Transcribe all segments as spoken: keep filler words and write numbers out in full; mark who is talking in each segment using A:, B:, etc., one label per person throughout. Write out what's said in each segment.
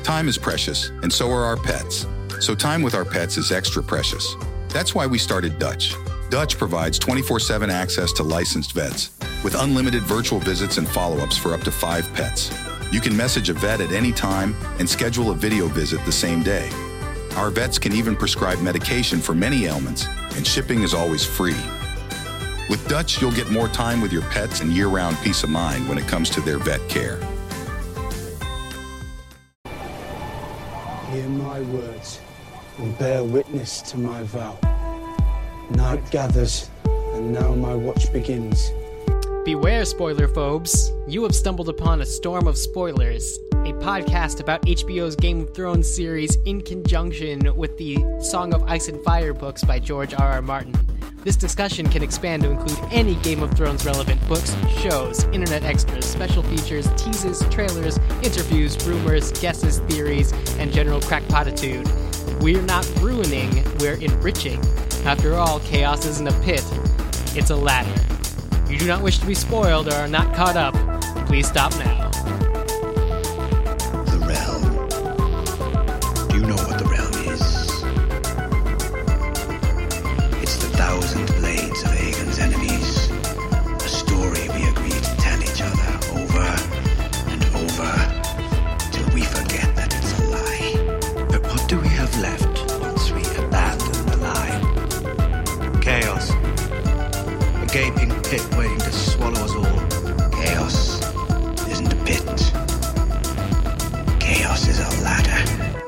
A: Time is precious, and so are our pets. So time with our pets is extra precious. That's why we started Dutch. Dutch provides twenty-four seven access to licensed vets, with unlimited virtual visits and follow-ups for up to five pets. You can message a vet at any time and schedule a video visit the same day. Our vets can even prescribe medication for many ailments, and shipping is always free. With Dutch, you'll get more time with your pets and year-round peace of mind when it comes to their vet care.
B: Hear my words and bear witness to my vow. Night gathers, and now my watch begins.
C: Beware, spoiler phobes. You have stumbled upon a storm of spoilers, a podcast about H B O's Game of Thrones series in conjunction with the Song of Ice and Fire books by George R R. Martin. This discussion can expand to include any Game of Thrones relevant books, shows, internet extras, special features, teases, trailers, interviews, rumors, guesses, theories, and general crackpotitude. We're not ruining, we're enriching. After all, chaos isn't a pit, it's a ladder. You do not wish to be spoiled or are not caught up, please stop now.
D: The realm. Do you know what the realm is? It's the thousand blades of Aegon's enemies. A story we agreed to tell each other over and over till we forget that it's a lie. But what do we have left once we abandon the lie? Chaos. A gaping pit waiting to swallow us all. Chaos isn't a pit. Chaos is a ladder.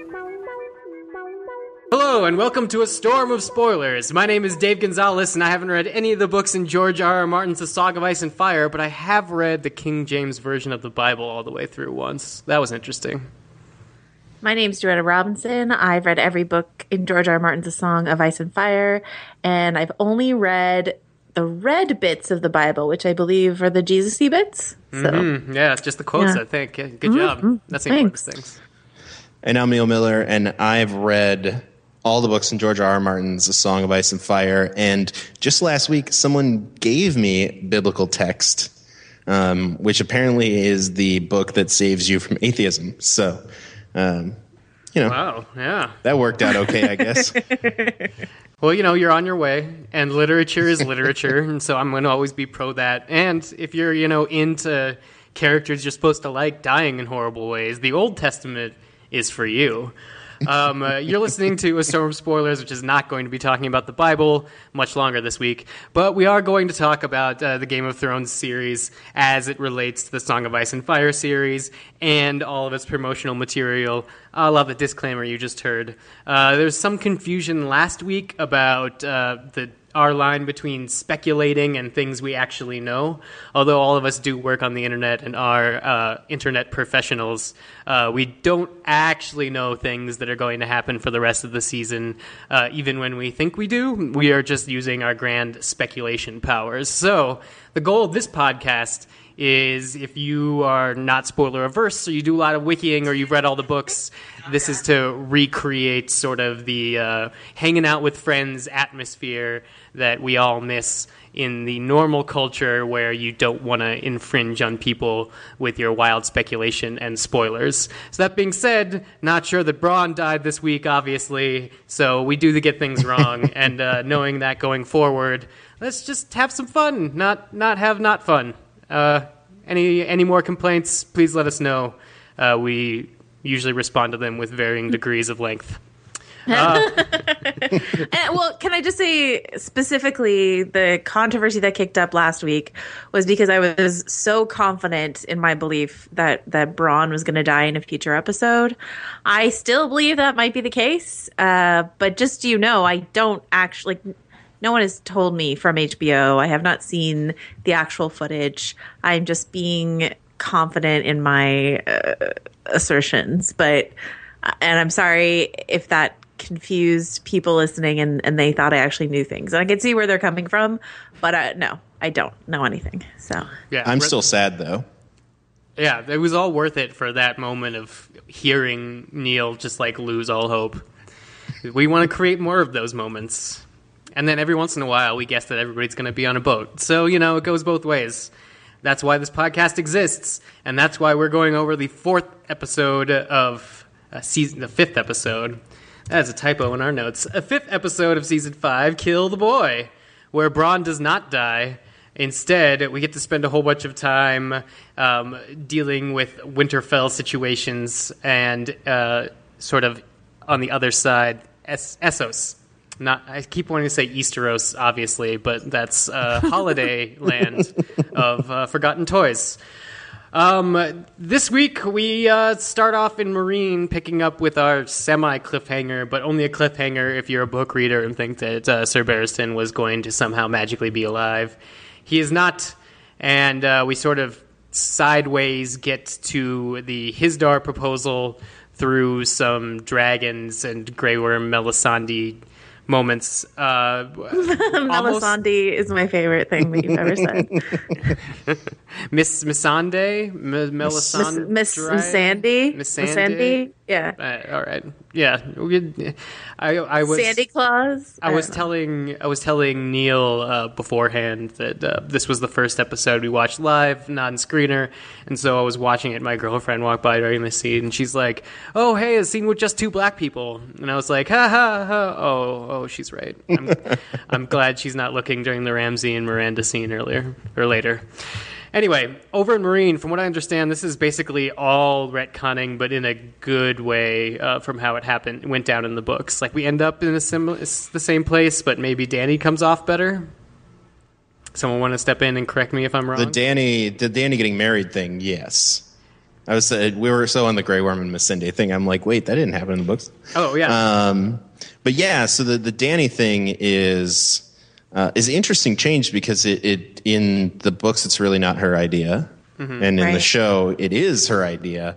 C: Hello, and welcome to a storm of spoilers. My name is Dave Gonzalez, and I haven't read any of the books in George R R. Martin's The Song of Ice and Fire, but I have read the King James Version of the Bible all the way through once. That was interesting.
E: My name's Joanna Robinson. I've read every book in George R R. Martin's The Song of Ice and Fire, and I've only read the red bits of the Bible, which I believe are the Jesus-y bits. So.
C: Mm-hmm. Yeah, it's just the quotes,
E: Yeah.
C: I think. Good
E: Mm-hmm.
C: job. That's the important things.
F: And I'm Neil Miller, and I've read all the books in George R R. Martin's A Song of Ice and Fire, and just last week, someone gave me biblical text, um, which apparently is the book that saves you from atheism. So, um, you know,
C: Wow, yeah.
F: that worked out okay, I guess.
C: Well, you know, you're on your way, and literature is literature, and so I'm going to always be pro that. And if you're, you know, into characters you're supposed to like dying in horrible ways, the Old Testament is for you. Um, uh, you're listening to A Storm of Spoilers, which is not going to be talking about the Bible much longer this week, but we are going to talk about uh, the Game of Thrones series as it relates to the Song of Ice and Fire series and all of its promotional material. I love the disclaimer you just heard. Uh, there's some confusion last week about uh, the our line between speculating and things we actually know. Although all of us do work on the internet and are uh, internet professionals, uh, we don't actually know things that are going to happen for the rest of the season. Uh, even when we think we do, we are just using our grand speculation powers. So the goal of this podcast is, if you are not spoiler averse, or you do a lot of wikiing, or you've read all the books, this is to recreate sort of the uh, hanging out with friends atmosphere that we all miss in the normal culture where you don't want to infringe on people with your wild speculation and spoilers. So that being said, not sure that Bronn died this week, obviously, so we do get things wrong, and uh, knowing that going forward, let's just have some fun, not not have not fun. Uh, any any more complaints, please let us know. Uh, we usually respond to them with varying degrees of length. Uh,
E: And, well, can I just say specifically the controversy that kicked up last week was because I was so confident in my belief that, that Bronn was going to die in a future episode. I still believe that might be the case, uh, but just so you know, I don't actually... No one has told me from H B O. I have not seen the actual footage. I'm just being confident in my uh, assertions. But, and I'm sorry if that confused people listening and, and they thought I actually knew things. And I can see where they're coming from, but uh, no, I don't know anything. So
C: yeah,
F: I'm still sad, though.
C: Yeah, it was all worth it for that moment of hearing Neil just like lose all hope. We want to create more of those moments. And then every once in a while, we guess that everybody's going to be on a boat. So, you know, it goes both ways. That's why this podcast exists, and that's why we're going over the fourth episode of uh, season, the fifth episode. That's a typo in our notes. A fifth episode of season five, Kill the Boy, where Bronn does not die. Instead, we get to spend a whole bunch of time um, dealing with Winterfell situations and uh, sort of on the other side, es- Essos. Not, I keep wanting to say Easteros, obviously, but that's uh, holiday land of uh, forgotten toys. Um, this week, we uh, start off in Meereen, picking up with our semi-cliffhanger, but only a cliffhanger if you're a book reader and think that uh, Sir Barristan was going to somehow magically be alive. He is not, and uh, we sort of sideways get to the Hisdar proposal through some dragons and Grey Worm Melisandre moments. Uh,
E: Melisandre is my favorite thing that you've ever said.
C: Miss Missandei? M- Melisandre?
E: Miss Miss Sandy?
C: Miss
E: Miss
C: Sandy?
E: Sandy? Yeah.
C: Uh, all right. Yeah. We, I, I was
E: Sandy Claus?
C: I was
E: don't know.
C: telling I was telling Neil uh, beforehand that uh, this was the first episode we watched live, non-screener, and so I was watching it. My girlfriend walked by during the scene, and she's like, "Oh, hey, a scene with just two black people," and I was like, "Ha ha ha! Oh, oh, she's right. I'm, I'm glad she's not looking during the Ramsay and Miranda scene earlier or later." Anyway, over in Meereen, from what I understand, this is basically all retconning, but in a good way uh, from how it happened, went down in the books. Like, we end up in a similar, the same place, but maybe Dany comes off better. Someone want to step in and correct me if I'm wrong?
F: The Dany, the Dany getting married thing, yes. I was uh, we were so on the Grey Worm and Missandei thing. I'm like, wait, that didn't happen in the books.
C: Oh yeah.
F: Um, but yeah, so the the Dany thing is. Uh, is an interesting change because it, it in the books it's really not her idea, mm-hmm. and in
E: right.
F: the show it is her idea.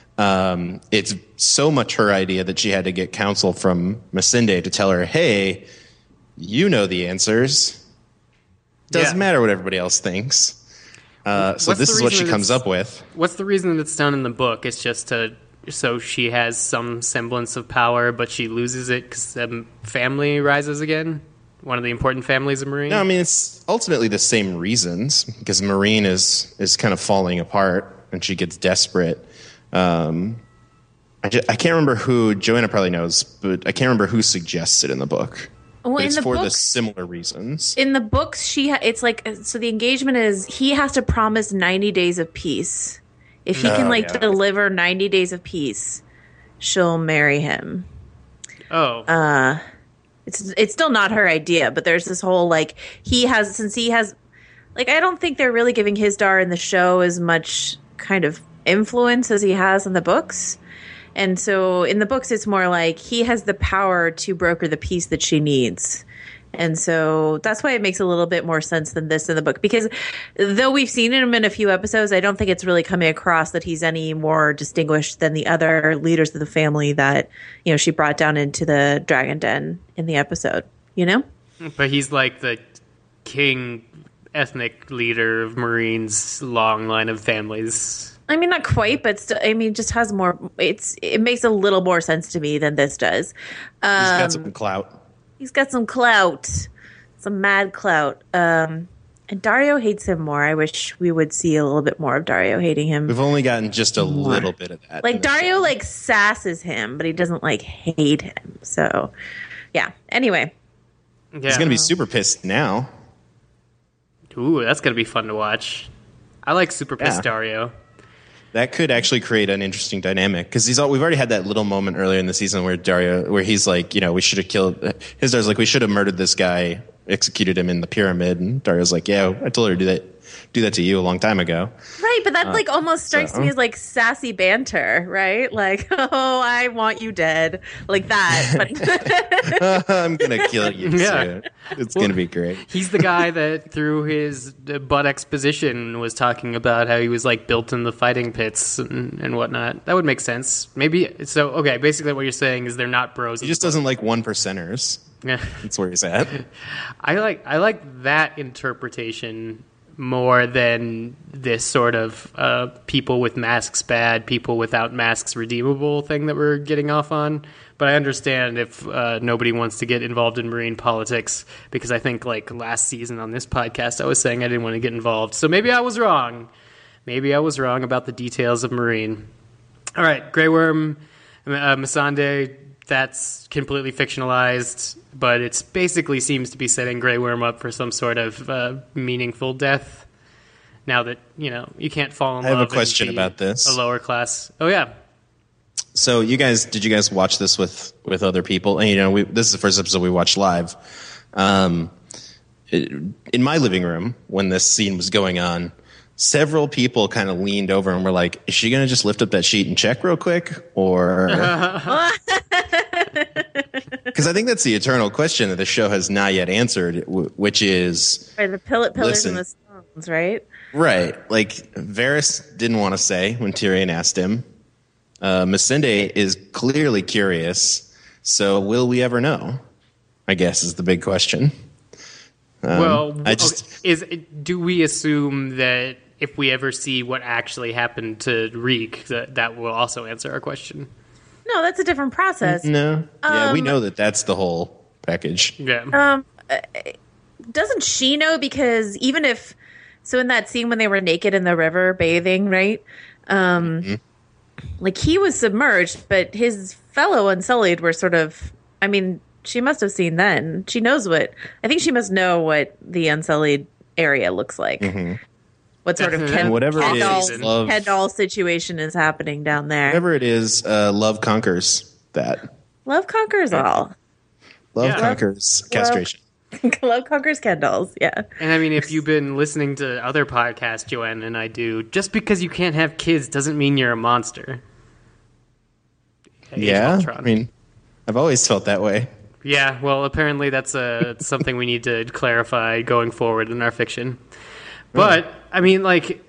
F: Um, it's so much her idea that she had to get counsel from Missandei to tell her, "Hey, you know the answers. Doesn't
C: Yeah.
F: matter what everybody else thinks." Uh, so
C: What's
F: this
C: the
F: is what
C: reason
F: she comes
C: it's-
F: up with.
C: What's the reason that it's done in the book? It's just to so she has some semblance of power, but she loses it because the family rises again. One of the important families of Meereen?
F: No, I mean, it's ultimately the same reasons, because Meereen is, is kind of falling apart, and she gets desperate. Um, I, just, I can't remember who, Joanna probably knows, but I can't remember who suggests it in the book.
E: Well,
F: But
E: in
F: it's
E: the
F: for the
E: books-
F: similar reasons.
E: In the books, she ha- it's like, so the engagement is he has to promise ninety days of peace. If he
F: Oh,
E: can, like,
F: yeah.
E: deliver ninety days of peace, she'll marry him.
C: Oh.
E: Uh, It's it's still not her idea, but there's this whole, like, he has, since he has, like, I don't think they're really giving Hisdar in the show as much kind of influence as he has in the books. And so in the books, it's more like he has the power to broker the peace that she needs. And so that's why it makes a little bit more sense than this in the book. Because though we've seen him in a few episodes, I don't think it's really coming across that he's any more distinguished than the other leaders of the family that, you know, she brought down into the Dragon Den in the episode, you know?
C: But he's like the king ethnic leader of Meereen's long line of families.
E: I mean, not quite, but still, I mean, it just has more, it's, it makes a little more sense to me than this does. Um,
F: He's got some clout.
E: He's got some clout, some mad clout. Um, and Dario hates him more. I wish we would see a little bit more of Dario hating him.
F: We've only gotten just a little bit of that.
E: Like,
F: in the
E: Dario,
F: show.
E: like, sasses him, but he doesn't, like, hate him. So, yeah. Anyway.
C: Yeah.
F: He's going to be super pissed now.
C: Ooh, that's going to be fun to watch. I like Super Pissed
F: Yeah.
C: Dario.
F: That could actually create an interesting dynamic because he's all, we've already had that little moment earlier in the season where Dario, where he's like, you know, we should have killed. Hisdar's like, we should have murdered this guy, executed him in the pyramid, and Dario's like, yeah, I told her to do that, do that to you a long time ago.
E: Right, but that, like, almost strikes
F: so-
E: me as, like, sassy banter, right? Like, oh, I want you dead. Like that. But
F: I'm gonna kill you
C: Yeah.
F: soon. It's gonna be great.
C: He's the guy that through his uh, butt exposition was talking about how he was like built in the fighting pits and, and whatnot. That would make sense. Maybe so. Okay, basically what you're saying is they're not bros.
F: He just doesn't like one percenters.
C: Yeah.
F: That's where he's at.
C: I like I like that interpretation more than this sort of uh, people with masks bad, people without masks redeemable thing that we're getting off on. But I understand if uh, nobody wants to get involved in Marine politics, because I think like last season on this podcast, I was saying I didn't want to get involved. So maybe I was wrong. Maybe I was wrong about the details of Marine. All right, Grey Worm, uh, Missandei, that's completely fictionalized, but it's basically seems to be setting Grey Worm up for some sort of uh, meaningful death. Now that, you know, you can't fall in
F: I
C: love.
F: have a
C: and
F: question
C: be
F: about this.
C: A lower class. Oh, yeah.
F: So you guys, did you guys watch this with, with other people? And, you know, we, this is the first episode we watched live. Um, it, in my living room, when this scene was going on, several people kind of leaned over and were like, is she going to just lift up that sheet and check real quick? Or... Because I think that's the eternal question that the show has not yet answered, which is...
E: Right, the pillar, pillars
F: listen,
E: and the stones, right?
F: Right. Like, Varys didn't want to say when Tyrion asked him. Uh, Missandei is clearly curious, so will we ever know? I guess is the big question. Um,
C: well,
F: I just
C: okay, is do we assume that if we ever see what actually happened to Reek, that that will also answer our question?
E: No, that's a different process.
F: no. Yeah, we
E: Um,
F: know that that's the whole package.
C: Yeah.
E: Um, uh, doesn't she know? Because even if so, in that scene when they were naked in the river bathing, right? Um,
F: Mm-hmm.
E: like he was submerged, but his fellow Unsullied were sort of. I mean, she must have seen then. She knows what. I think she must know what the Unsullied area looks like.
F: Mm-hmm.
E: What sort of
C: Definitely.
E: Ken,
F: Whatever
E: Ken
F: it
E: doll,
F: is, love-
E: Ken doll situation is happening down there.
F: Whatever it is, uh, love conquers that.
E: Love conquers all.
F: Love
C: Yeah.
F: conquers castration.
E: Love conquers Ken dolls. Yeah.
C: And I mean, if you've been listening to other podcasts, Joanne and I do, just because you can't have kids doesn't mean you're a monster. Age of
F: Yeah,
C: Ultron.
F: I mean, I've always felt that way.
C: Yeah, well, apparently that's uh, something we need to clarify going forward in our fiction. But I mean, like,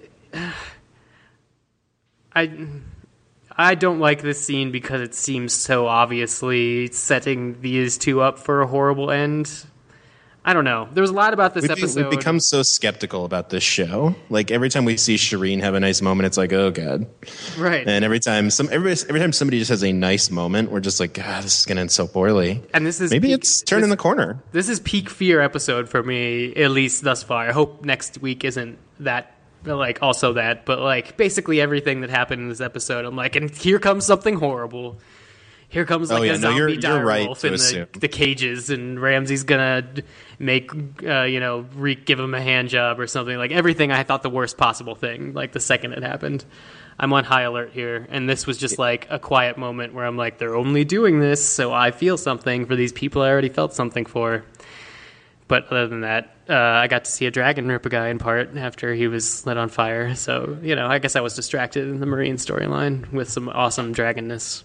C: I I don't like this scene because it seems so obviously setting these two up for a horrible end. I don't know. There was a lot about this
F: We've,
C: episode.
F: we've become so skeptical about this show. Like every time we see Shireen have a nice moment, it's like, oh god.
C: right.
F: And every time some every every time somebody just has a nice moment, we're just like, God, this is gonna end so poorly.
C: And this is
F: maybe
C: peak-
F: it's turning
C: this-
F: the corner.
C: This is peak fear episode for me, at least thus far. I hope next week isn't that, like, also that. But, like, basically everything that happened in this episode, I'm like, and here comes something horrible. Here comes, like,
F: Oh, yeah,
C: a
F: no,
C: zombie
F: you're- you're
C: dire
F: right
C: wolf
F: to
C: in the,
F: assume.
C: the cages, and Ramsay's gonna make, uh, you know, Reek give him a hand job or something. Like, everything I thought the worst possible thing, like, the second it happened. I'm on high alert here, and this was just, like, a quiet moment where I'm like, they're only doing this, so I feel something for these people I already felt something for. But other than that, uh, I got to see a dragon rip a guy in part after he was lit on fire. So, you know, I guess I was distracted in the Marine storyline with some awesome dragonness.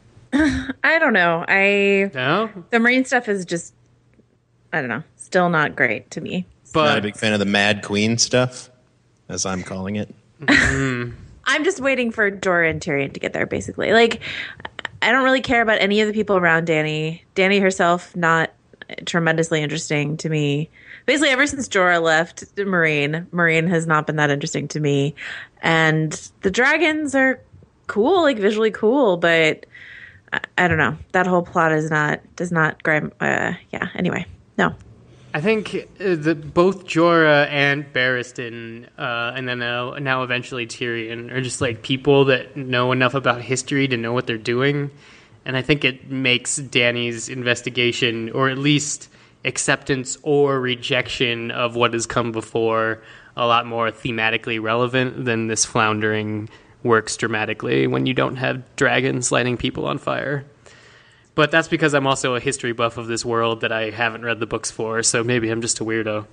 E: I don't know. I
C: No?
E: the Marine stuff is just I don't know. Still not great to me.
F: Not a
C: But
F: big fan of the Mad Queen stuff, as I'm calling it.
E: I'm just waiting for Jorah and Tyrion to get there, basically. Like, I don't really care about any of the people around Dany. Dany herself, not tremendously interesting to me. Basically, ever since Jorah left Marine, Marine has not been that interesting to me. And the dragons are cool, like visually cool, but I, I don't know. That whole plot is not, does not grab, uh, yeah, anyway, no.
C: I think uh, the, both Jorah and Barristan, uh, and then now, now eventually Tyrion, are just like people that know enough about history to know what they're doing. And I think it makes Dany's investigation, or at least acceptance or rejection of what has come before, a lot more thematically relevant than this floundering works dramatically when you don't have dragons lighting people on fire. But that's because I'm also a history buff of this world that I haven't read the books for, so maybe I'm just a weirdo.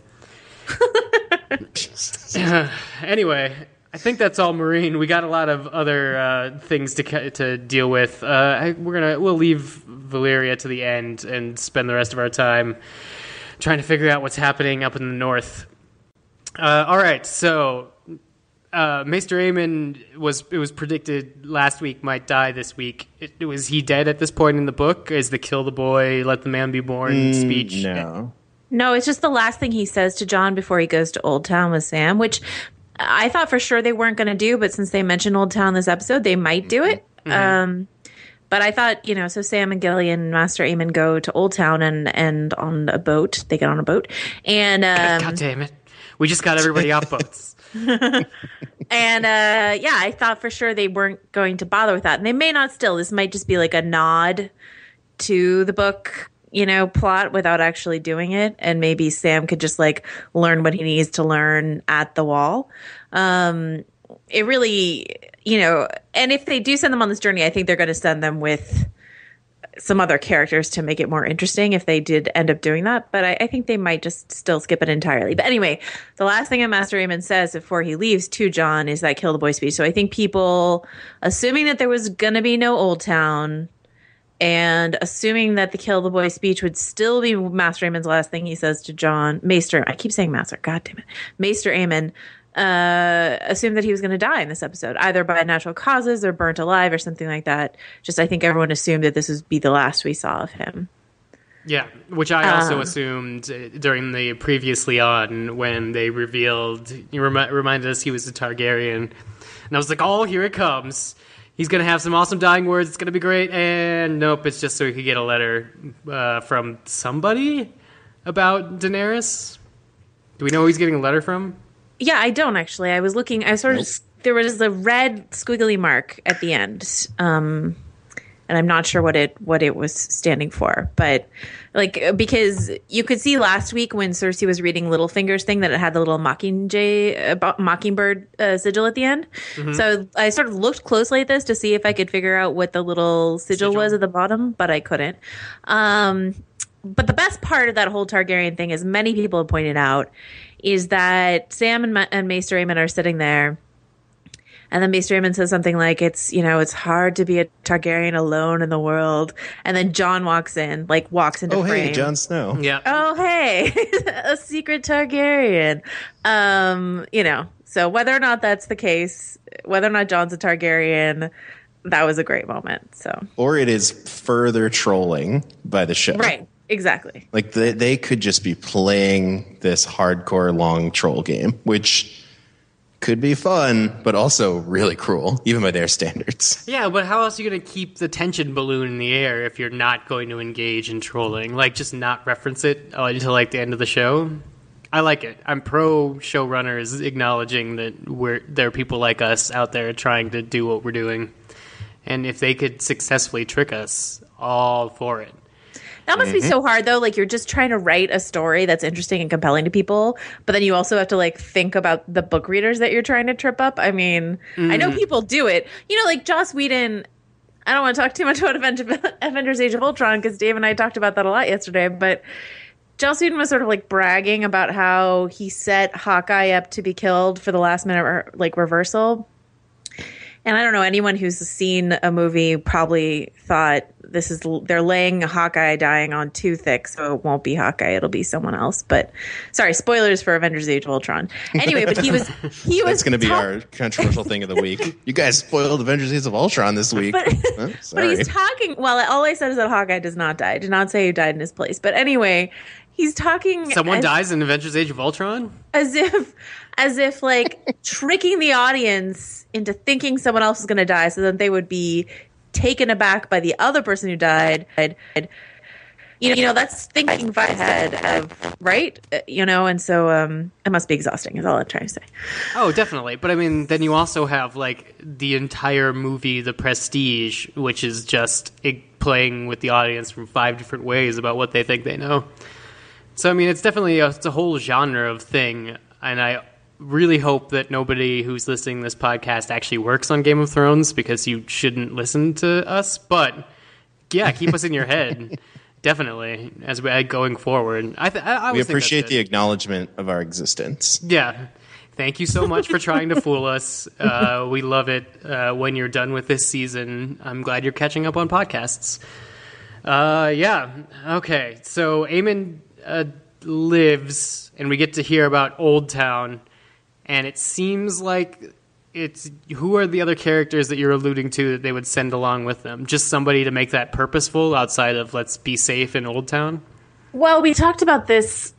C: Anyway, I think that's all Marine. We got a lot of other uh, things to ca- to deal with. Uh, I, we're gonna we'll leave Valyria to the end and spend the rest of our time trying to figure out what's happening up in the north. Uh, all right, so uh, Maester Aemon was it was predicted last week might die this week. It, was he dead at this point in the book? Is the kill the boy, let the man be born speech?
F: No.
E: No, it's just the last thing he says to John before he goes to Old Town with Sam, which I thought for sure they weren't going to do, but since they mentioned Old Town this episode, they might do it. Mm-hmm. Um, but I thought, you know, so Sam and Gillian and Master Aemon go to Old Town and, and on a boat. They get on a boat. And um,
C: God damn it. We just got everybody off boats.
E: And uh, yeah, I thought for sure they weren't going to bother with that. And they may not still. This might just be like a nod to the book, you know, plot without actually doing it. And maybe Sam could just like learn what he needs to learn at the Wall. Um, it really, you know, and if they do send them on this journey, I think they're going to send them with some other characters to make it more interesting if they did end up doing that. But I, I think they might just still skip it entirely. But anyway, the last thing that Master Aemon says before he leaves to John is that kill the boy speech. So I think people, assuming that there was going to be no Old Town, and assuming that the kill the boy speech would still be Master Aemon's last thing he says to John, Maester, I keep saying Master, God damn it, Maester Aemon, uh, assumed that he was going to die in this episode, either by natural causes or burnt alive or something like that. Just, I think everyone assumed that this would be the last we saw of him.
C: Yeah, which I also
E: Um,
C: assumed during the previously on when they revealed, you remi- reminded us he was a Targaryen. And I was like, oh, here it comes. He's going to have some awesome dying words. It's going to be great. And nope, it's just so he could get a letter uh, from somebody about Daenerys. Do we know who he's getting a letter from?
E: Yeah, I don't actually. I was looking. I sort of there was a red squiggly mark at the end, um, and I'm not sure what it what it was standing for. But like because you could see last week when Cersei was reading Littlefinger's thing that it had the little mockingjay uh, mockingbird uh, sigil at the end. Mm-hmm. So I sort of looked closely at this to see if I could figure out what the little sigil, sigil. was at the bottom, but I couldn't. Um, but the best part of that whole Targaryen thing, as many people have pointed out, is that Sam and, Ma- and Maester Aemon are sitting there, and then Maester Aemon says something like, it's, you know, it's hard to be a Targaryen alone in the world. And then Jon walks in, like walks into
F: oh,
E: frame.
F: Oh, hey, Jon Snow.
C: Yeah.
E: Oh, hey, a secret Targaryen. Um, you know, so whether or not that's the case, whether or not Jon's a Targaryen, that was a great moment. So,
F: or it is further trolling by the show.
E: Right. Exactly.
F: Like they, they could just be playing this hardcore long troll game, which could be fun, but also really cruel, even by their standards.
C: Yeah, but how else are you going to keep the tension balloon in the air if you're not going to engage in trolling? Like, just not reference it until, like, the end of the show? I like it. I'm pro showrunners acknowledging that we're there are people like us out there trying to do what we're doing. And if they could successfully trick us, all for it.
E: That must
F: Mm-hmm.
E: be so hard, though. Like, you're just trying to write a story that's interesting and compelling to people, but then you also have to, like, think about the book readers that you're trying to trip up. I mean, mm. I know people do it. You know, like, Joss Whedon, I don't want to talk too much about Avengers Age of Ultron, because Dave and I talked about that a lot yesterday, but Joss Whedon was sort of, like, bragging about how he set Hawkeye up to be killed for the last minute, like, reversal. And I don't know, anyone who's seen a movie probably thought this is, they're laying Hawkeye dying on too thick, so it won't be Hawkeye, it'll be someone else. But sorry, spoilers for Avengers Age of Ultron. Anyway, but he was, he was.
F: That's going to be talk- our controversial thing of the week. You guys spoiled Avengers Age of Ultron this week.
E: But,
F: huh?
E: but he's talking, well, all I said is that Hawkeye does not die. I did not say he died in his place. But anyway, he's talking.
C: Someone
E: as,
C: dies in Avengers Age of Ultron?
E: As if, as if like tricking the audience into thinking someone else is going to die so that they would be taken aback by the other person who died. You know, you know that's thinking ahead of, right? You know, and so um, it must be exhausting is all I'm trying to say.
C: Oh, definitely. But I mean, then you also have like the entire movie, The Prestige, which is just it playing with the audience from five different ways about what they think they know. So, I mean, it's definitely a, it's a whole genre of thing, and I really hope that nobody who's listening to this podcast actually works on Game of Thrones, because you shouldn't listen to us. But yeah, keep us in your head, definitely, as we going forward. I, th- I, I
F: we appreciate the acknowledgement of our existence.
C: Yeah, thank you so much for trying to fool us. Uh, we love it. Uh, when you're done with this season, I'm glad you're catching up on podcasts. Uh, yeah, okay. So Aemon uh, lives, and we get to hear about Old Town. And it seems like it's who are the other characters that you're alluding to that they would send along with them? Just somebody to make that purposeful outside of let's be safe in Old Town?
E: Well, we talked about this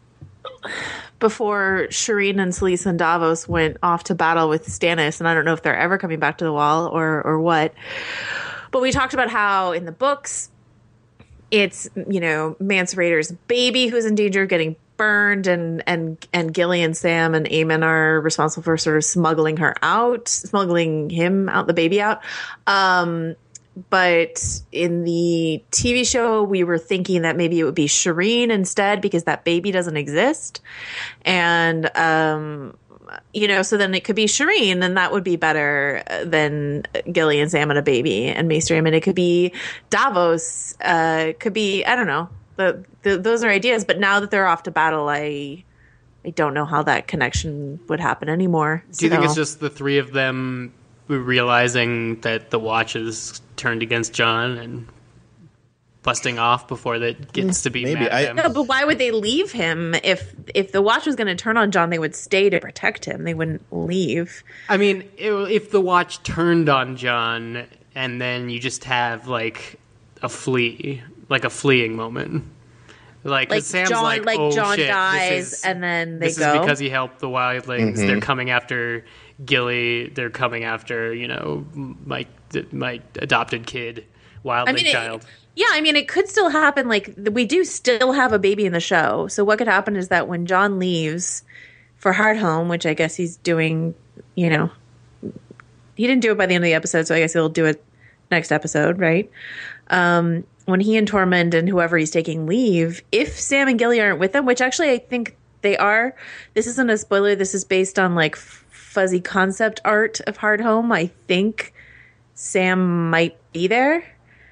E: before Shireen and Selyse and Davos went off to battle with Stannis, and I don't know if they're ever coming back to the Wall or or what. But we talked about how in the books, it's, you know, Mance Rayder's baby who's in danger of getting burned, and and and Gilly and Sam and Aemon are responsible for sort of smuggling her out, smuggling him out, the baby out. Um, but in the T V show, we were thinking that maybe it would be Shireen instead, because that baby doesn't exist. And, um, you know, so then it could be Shireen, and that would be better than Gilly and Sam and a baby and Maester Aemon. It could be Davos. Uh, it could be, I don't know. The, the, those are ideas. But now that they're off to battle, I I don't know how that connection would happen anymore.
C: Do you
E: so.
C: think it's just the three of them realizing that the Watch is turned against Jon and busting off before that gets to be
F: Maybe.
C: mad at
F: I-
C: him?
E: No, but why would they leave him? If if the Watch was going to turn on Jon, they would stay to protect him. They wouldn't leave.
C: I mean, it, if the Watch turned on Jon and then you just have like a flee, like a fleeing moment. Like, 'cause
E: Like
C: Sam's
E: Jon,
C: like,
E: like
C: oh,
E: Jon
C: shit,
E: dies,
C: this is,
E: and then they
C: this
E: go.
C: is because he helped the wildlings. They're coming after Gilly. They're coming after, you know, my my adopted kid, wildling
E: I mean, it-
C: child.
E: Yeah, I mean, it could still happen. Like, we do still have a baby in the show. So what could happen is that when Jon leaves for Hardhome, which I guess he's doing, you know, he didn't do it by the end of the episode, so I guess he'll do it next episode, right? Um, when he and Tormund and whoever he's taking leave, if Sam and Gilly aren't with them, which actually I think they are, this isn't a spoiler. This is based on like f- fuzzy concept art of Hardhome. I think Sam might be there.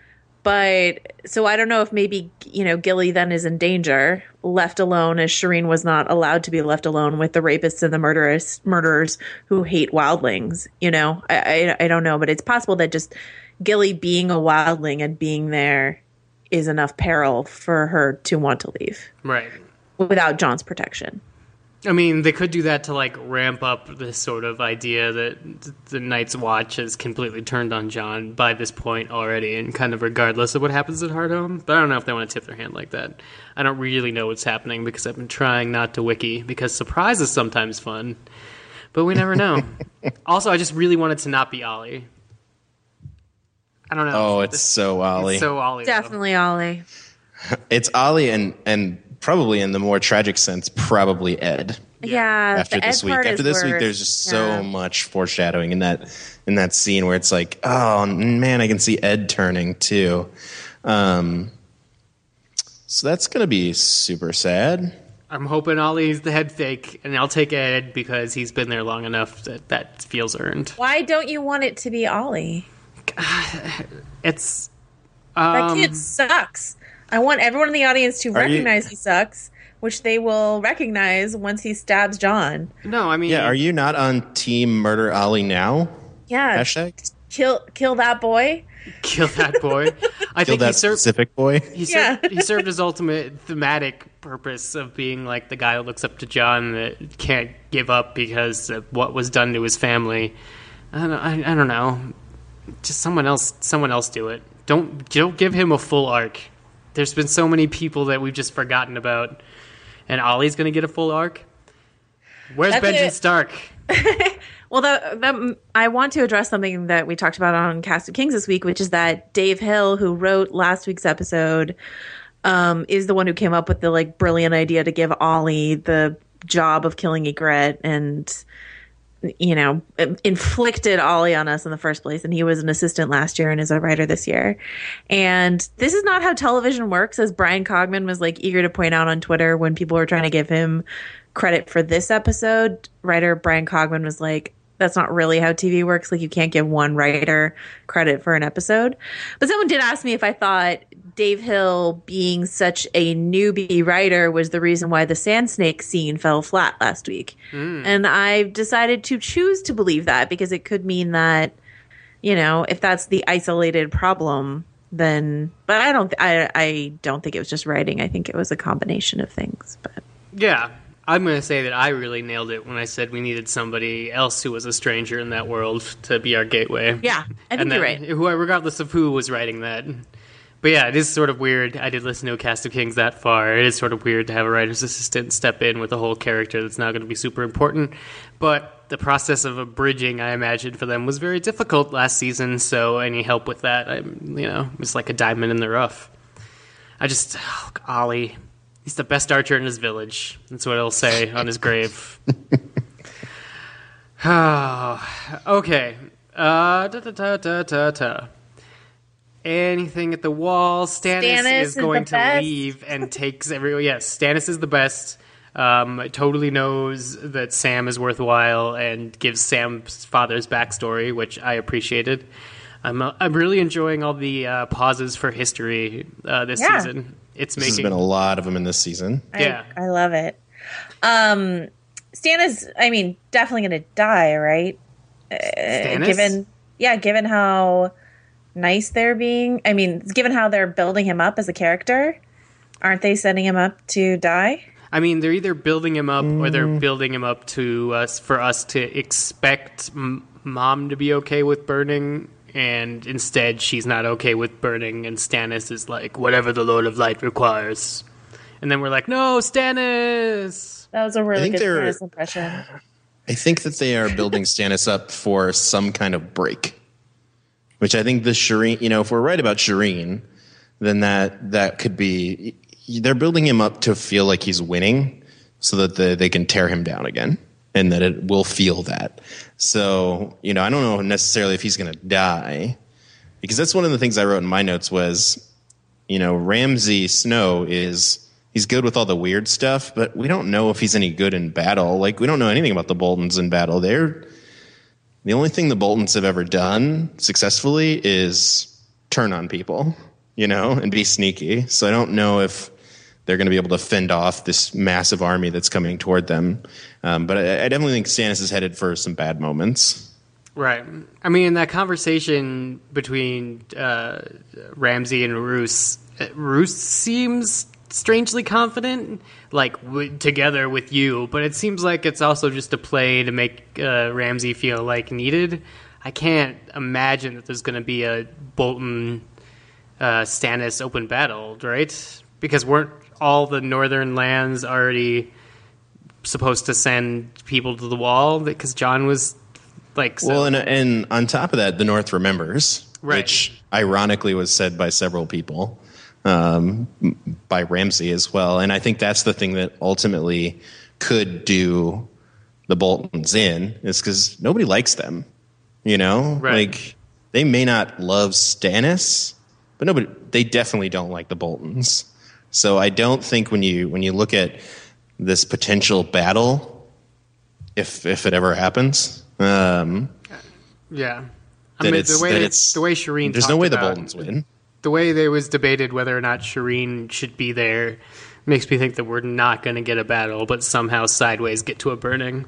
E: But so I don't know if maybe, you know, Gilly then is in danger, left alone, as Shireen was not allowed to be left alone with the rapists and the murderers, murderers who hate wildlings. You know, I, I, I don't know, but it's possible that just Gilly being a wildling and being there is enough peril for her to want to leave
C: Right.
E: without Jon's protection.
C: I mean, they could do that to like ramp up this sort of idea that the Night's Watch has completely turned on Jon by this point already, and kind of regardless of what happens at Hardhome. But I don't know if they want to tip their hand like that. I don't really know what's happening because I've been trying not to wiki, because surprise is sometimes fun, but we never know. Also, I just really wanted to not be Ollie. I don't know.
F: Oh, it's so Ollie.
C: It's so Ollie. though.
E: Definitely Ollie.
F: It's Ollie and and probably in the more tragic sense, probably Ed.
E: Yeah.
F: After
E: the
F: this
E: Ed
F: week,
E: part
F: after
E: is
F: this week,
E: worse.
F: there's just so
E: Yeah.
F: much foreshadowing in that in that scene where it's like, oh man, I can see Ed turning too. Um, so that's gonna be super sad.
C: I'm hoping Ollie's the head fake, and I'll take Ed because he's been there long enough that that feels earned.
E: Why don't you want it to be Ollie?
C: It's
E: That
C: um,
E: kid sucks. I want everyone in the audience to
F: Are you-
E: recognize he sucks, which they will recognize once he stabs Jon.
C: no. I mean,
F: Yeah, are you not on Team Murder Ollie now?
E: Yeah,
F: Hashtag
E: kill kill that boy.
C: kill that boy? I
F: kill
C: think he
F: that
C: served.
F: specific boy.
C: He served,
E: Yeah.
C: he served his ultimate thematic purpose of being like the guy who looks up to Jon that can't give up because of what was done to his family. I don't, I, I don't know. Just someone else. Someone else do it. Don't don't give him a full arc. There's been so many people that we've just forgotten about, and Ollie's going to get a full arc. Where's
E: That's
C: Benjen
E: it.
C: Stark?
E: Well, that, that, I want to address something that we talked about on Cast of Kings this week, which is that Dave Hill, who wrote last week's episode, um, is the one who came up with the like brilliant idea to give Ollie the job of killing Ygritte, and you know, inflicted Ollie on us in the first place. And he was an assistant last year and is a writer this year. And this is not how television works, as Brian Cogman was like eager to point out on Twitter when people were trying to give him credit for this episode. Writer Brian Cogman was like, that's not really how T V works. Like, you can't give one writer credit for an episode. But someone did ask me if I thought Dave Hill being such a newbie writer was the reason why the Sand Snake scene fell flat last week. Mm. And I've decided to choose to believe that, because it could mean that, you know, if that's the isolated problem, then, but I don't, I, I don't think it was just writing. I think it was a combination of things, but
C: Yeah. I'm going to say that I really nailed it when I said we needed somebody else who was a stranger in that world to be our gateway.
E: yeah, I think
C: and
E: you're
C: that,
E: right.
C: Who, regardless of who was writing that. But yeah, it is sort of weird. I did listen to A Cast of Kings that far. It is sort of weird to have a writer's assistant step in with a whole character that's not going to be super important. But the process of abridging, I imagine, for them was very difficult last season. So any help with that, I, you know, it's like a diamond in the rough. I just, oh, Ollie, he's the best archer in his village. That's what he'll say on his grave. Oh, okay. Uh, da, da, da, da, da, da. Anything at the wall. Stannis,
E: Stannis
C: is
E: is
C: going
E: the
C: to
E: best.
C: leave and takes every. Yes, Stannis is the best. Um, totally knows that Sam is worthwhile and gives Sam's father's backstory, which I appreciated. I'm uh, I'm really enjoying all the uh, pauses for history uh, this
E: Yeah.
C: season. It's
F: There's
C: making
F: been a lot of them in this season.
C: yeah.
E: I, I love it. Um, Stannis, I mean, definitely going to die, right?
C: Stannis?
E: Given, yeah, given how nice they're being. I mean, given how they're building him up as a character, aren't they setting him up to die?
C: I mean, they're either building him up or they're building him up to us for us to expect m- mom to be okay with burning, and instead she's not okay with burning, and Stannis is like, whatever the Lord of Light requires. And then we're like, no, Stannis!
E: That was a really
F: think
E: good
F: they're-
E: Stannis impression.
F: I think that they are building Stannis up for some kind of break, which I think the Shireen, you know, if we're right about Shireen, then that that could be, they're building him up to feel like he's winning so that the, they can tear him down again and that it will feel that. So, you know, I don't know necessarily if he's going to die, because that's one of the things I wrote in my notes was, you know, Ramsay Snow is, he's good with all the weird stuff, but we don't know if he's any good in battle. Like, we don't know anything about the Boltons in battle. They're, the only thing the Boltons have ever done successfully is turn on people, you know, and be sneaky. So I don't know if they're going to be able to fend off this massive army that's coming toward them. Um, but I, I definitely think Stannis is headed for some bad moments.
C: Right. I mean, that conversation between uh, Ramsay and Roose, Roose seems strangely confident, like w- together with you, but it seems like it's also just a play to make uh, Ramsay feel like needed. I can't imagine that there's going to be a Bolton uh, Stannis open battle, right? Because weren't all the northern lands already supposed to send people to the wall? Because John was like, so.
F: Well, and, and on top of that, the North remembers,
C: Right.
F: which ironically was said by several people, um, by Ramsay as well. And I think that's the thing that ultimately could do the Boltons in, is because nobody likes them. You know,
C: Right.
F: like they may not love Stannis, but nobody, they definitely don't like the Boltons. So I don't think when you when you look at this potential battle, if if it ever happens, um,
C: yeah. I
F: that
C: mean,
F: it's
C: the way
F: that
C: they-
F: it's
C: the way Shireen
F: there's no
C: talked
F: way the
C: about-
F: Boltons win.
C: The way there was debated whether or not Shireen should be there makes me think that we're not going to get a battle, but somehow sideways get to a burning.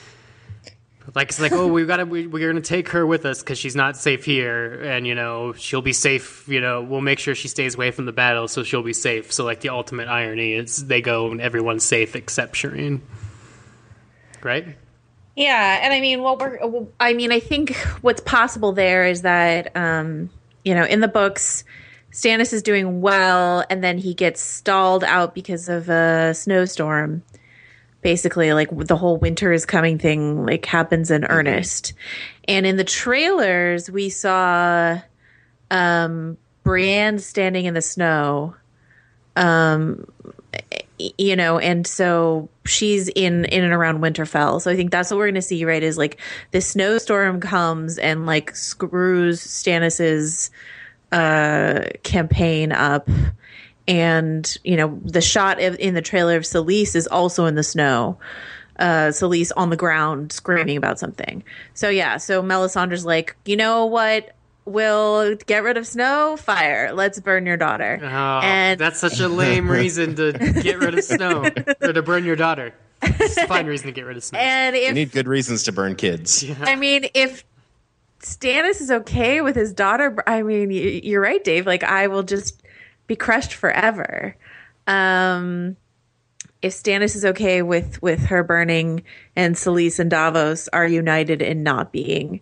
C: Like, it's like, oh, we've got to, we, we're going to take her with us because she's not safe here, and, you know, she'll be safe, you know, we'll make sure she stays away from the battle so she'll be safe. So, like, the ultimate irony is they go and everyone's safe except Shireen. Right?
E: Yeah, and I mean, what we're, I mean, I think what's possible there is that, um, you know, in the books, Stannis is doing well, and then he gets stalled out because of a snowstorm. Basically, like the whole winter is coming thing, like happens in earnest. And in the trailers, we saw um, Brienne standing in the snow. Um, you know, and so she's in in and around Winterfell. So I think that's what we're going to see, right? Is like the snowstorm comes and like screws Stannis's uh, campaign up. And, you know, the shot of, in the trailer of Selyse is also in the snow. Uh, Selyse on the ground screaming about something. So, yeah. So Melisandre's like, you know what? We'll get rid of snow, fire. Let's burn your daughter.
C: Oh,
E: and
C: that's such a lame reason to get rid of snow, or to burn your daughter. It's a fine reason to get rid of snow.
E: and
F: We
E: if
F: need good reasons to burn kids.
E: I mean, if Stannis is okay with his daughter, I mean, y- you're right, Dave. Like, I will just be crushed forever. Um, if Stannis is okay with, with her burning and Selyse and Davos are united in not being,